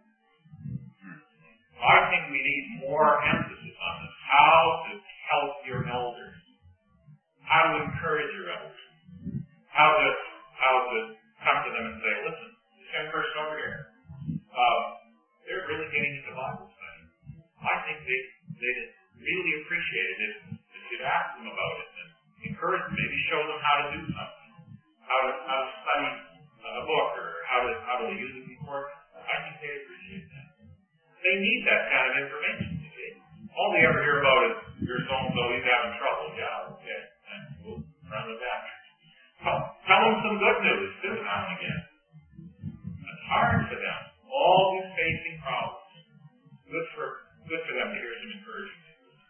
S1: I think we need more emphasis on this. How to help your elders. How to encourage your elders. How to come to them and say, listen, this young person over here, they're really getting into Bible study. I think they really appreciate it if you'd ask them about it and encourage them, maybe show them how to do something, how to study a book or how to use it before. I think they appreciate that. They need that kind of information, you see. All they ever hear about is your so-and-so, he's having trouble. Yeah, okay. And we'll run with that. Tell them some good news, too, now and again. It's hard for them. Always facing problems. Good for them to hear some encouragement.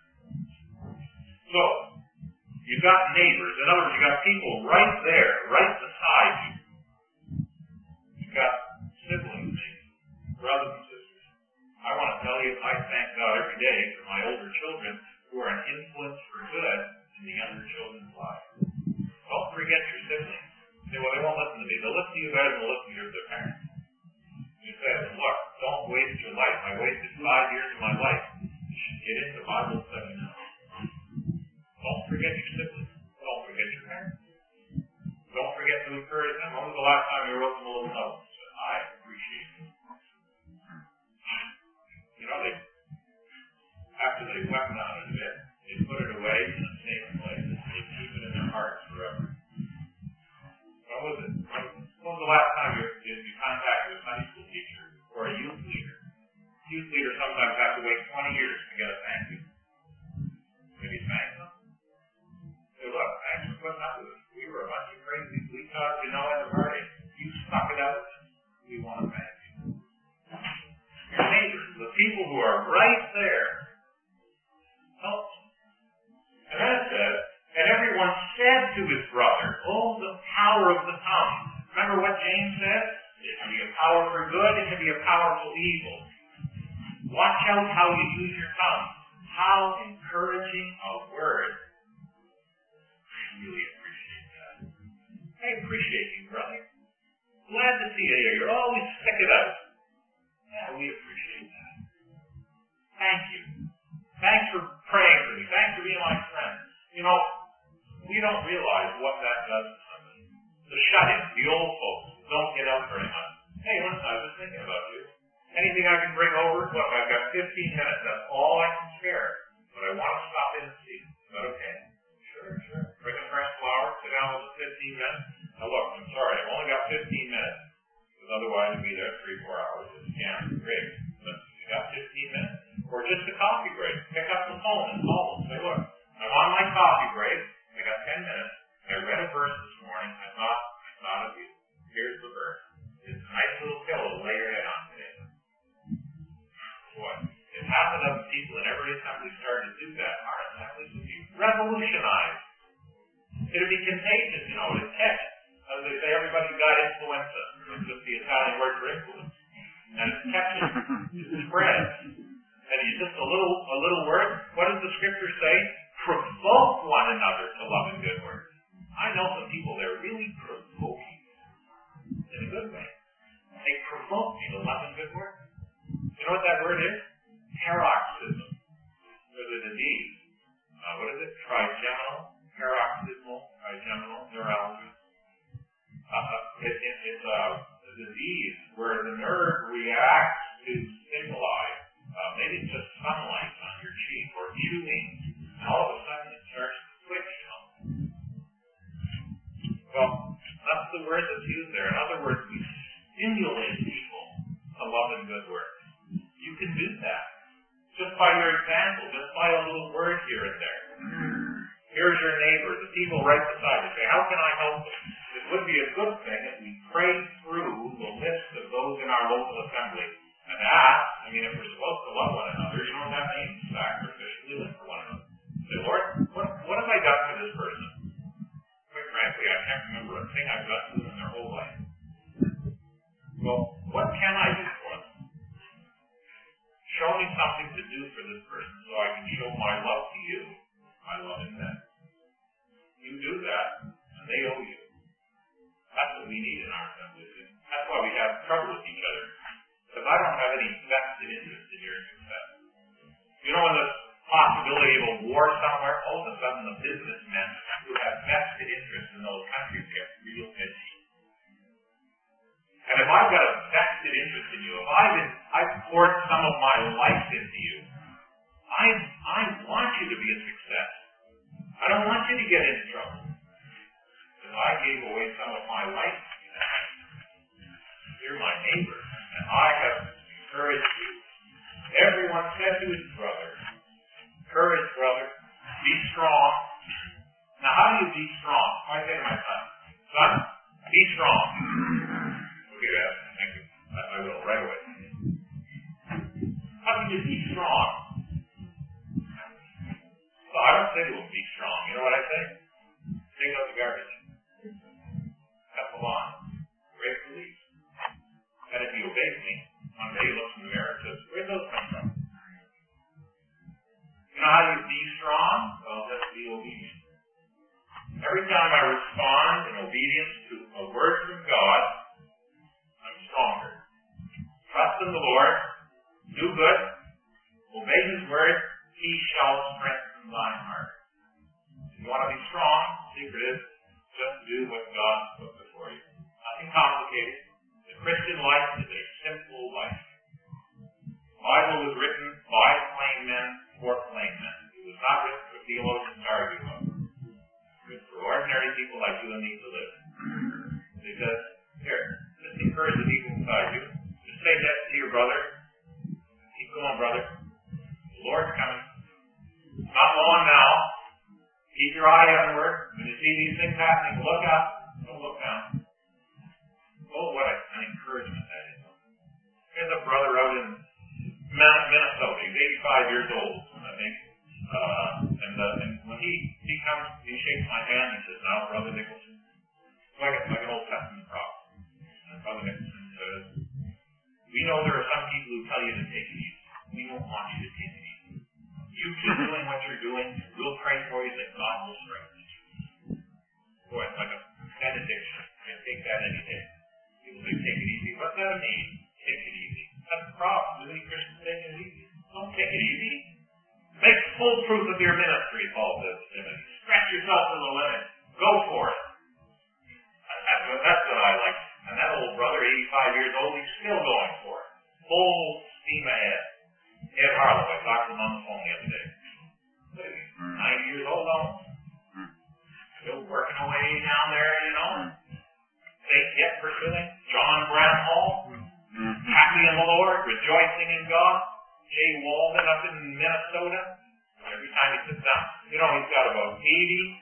S1: So, you've got neighbors. In other words, you've got people right there, right beside you. You've got siblings, brothers and sisters. I want to tell you, I thank God every day for my older children who are an influence for good in the younger children's lives. Don't forget your siblings. Say, well, they won't listen to me. They'll listen to you better than they'll listen to their parents. You say, look, don't waste your life. I wasted 5 years of my life. You should get into Bible study now. Don't forget your siblings. Don't forget your parents. Don't forget to encourage them. When was the last time you wrote them a little note? You said, I appreciate you. You know, after they wept on it a bit, they put it away in a safe place. They keep it in their hearts forever. When was it? When was the last time you contacted a Sunday school teacher or a youth leader? Youth leaders sometimes have to wait 20 years to get a thank you. Have you thanked them? Say, look, thanks for putting up with us. We were a bunch of crazy. We thought you know at the party. You stuck it out. We want to thank you. Your neighbors, the people who are right there, help them. And then it says, and everyone said to his brother, oh, the power of the tongue. Remember what James said? It can be a power for good, it can be a power for evil. Watch out how you use your tongue. How encouraging a word. I really appreciate that. I appreciate you, brother. Glad to see you here. You're always stick it out. Yeah, we appreciate that. Thank you. Thanks for praying for me. Thanks for being my friend. You know, we don't realize what that does to somebody. The shut-ins, the old folks, don't get out very much. Hey, listen, I was just thinking about you. Anything I can bring over? Look, I've got 15 minutes. That's all I can spare. But I want to stop in and see. Is that okay? Sure. Bring a fresh flower. Sit down with 15 minutes. Now look, I'm sorry. I've only got 15 minutes. Because otherwise you'll be there 3-4 hours. If you can, great. But if you got 15 minutes, or just a coffee break, pick up the phone and call them. Say, look, I'm on my coffee break. I got 10 minutes. I read a verse this morning. I thought of you. Here's the verse. It's a nice little pillow to lay your head on today. Boy, if half a dozen people in every assembly started to do that, our assemblies would be revolutionized. It would be contagious, you know. It would catch. As they say, everybody's got influenza. It's just the Italian word for influence. And it catches. It spreads. And it's just a little word. What does the scripture say? Provoke one another to love and good works. I know some people, they're really provoking in a good way. They provoke me to love and good works. You know what that word is? Paroxysm. There's a disease. What is it? Paroxysmal, trigeminal neuralgia. It's a disease where the nerve reacts to stimuli. Maybe it's just sunlight on your cheek or chewing. And all of a sudden it starts to twitch, you know. Well, that's the word that's used there. In other words, we stimulate people to love and good works. You can do that just by your example, just by a little word here and there. Here's your neighbor, the people right beside you. Say, how can I help them? It would be a good thing if we prayed through the list of those in our local assembly and asked, if we're supposed to love one another, you don't have any sacrificially live for one another. Say, Lord, what have I done for this person? Quite frankly, I can't remember a thing I've done to them in their whole life. Well, what can I do for them? Show me something to do for this person so I can show my love to you. I love in them. You do that, and they owe you. That's what we need in our assembly. That's why we have trouble with each other. Because I don't have any vested interest in your success. You know, when there's possibility of a war somewhere, all of a sudden the businessmen who have vested interest in those countries get real edgy. And if I've got a vested interest in you, if I've poured some of my life into you, I want you to be a success. I don't want you to get into trouble. If I gave away some of my life to you, you're my neighbor, and I have encouraged you. Everyone said to his brother, courage, brother, be strong. Now, how do you be strong? I say to my son, be strong. Okay, thank you. I will, right away. How can you be strong? Well, I don't say to him, be strong. You know what I say? Take out the garbage. Cut the lawn. Rake the leaves. And if he obeys me, one day he looks in the mirror and says, where'd those come from? You know how you be strong? Well, just be obedient. Every time I respond in obedience to a word from God, I'm stronger. Trust in the Lord. Do good. Obey His word. He shall strengthen thine heart. If you want to be strong, the secret is just do what God put before you. Nothing complicated. The Christian life is a simple life. The Bible was written by plain men for plain men. It was not written for theologians to argue about. It was for ordinary people like you and me to live. He says, here, just encourage the people beside you. Just say that to your brother. Keep going, brother. The Lord's coming. Not long now. Keep your eye onward. When you see these things happening, look up. Don't look down. Oh, what an encouragement that is. Here's a brother out in Minnesota. He's 85 years old, I think. And when he comes, he shakes my hand and he says, now, Brother Nicholson, like an Old Testament prophet. And Brother Nicholson says, we know there are some people who tell you to take it easy. We don't want you to take it easy. You keep doing what you're doing, and we'll pray for you that God will strengthen you. Boy, it's like a benediction. You take that any day. People say, take it easy. What's that mean? Take it easy. That's the problem. Too many Christians take it easy. Don't take it easy. Make full proof of your ministry, Paul says to Timothy. Stretch yourself to the limit. Go for it. That's what I like. And that old brother, 85 years old, he's still going for it. Full steam ahead. Ed Harlow, I talked to him on the phone the other day. What is he, 90 years old almost? Still working away down there, you know. Faith yet pursuing. John Bramhall, happy in the Lord, rejoicing in God. Jay Walden up in Minnesota. Every time he sits down, you know, he's got about 80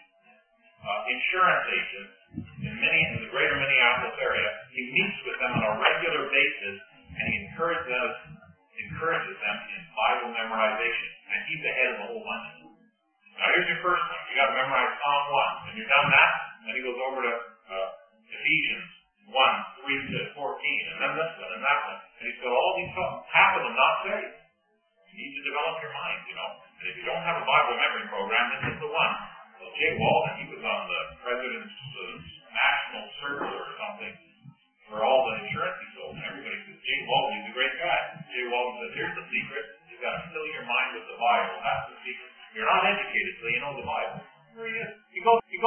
S1: insurance agents in the greater Minneapolis area. He meets with them on a regular basis, and he encourages them in Bible memorization. And he's ahead of a whole bunch of them. Now here's your first one. You got to memorize Psalm 1. And you've done that, then he goes over to Ephesians 1, 3 to 14, and then this one and that one. And he's got all these songs, half of them not saved. You need to develop your mind, you know. And if you don't have a Bible memory program, this is the one. Well, Jay Walden, he was on the President's National Circle or something for all the insurance he sold. And everybody says, Jay Walden, he's a great guy. Jay Walden says, here's the secret. You've got to fill your mind with the Bible. That's the secret. You're not educated, so you know the Bible. Here he is.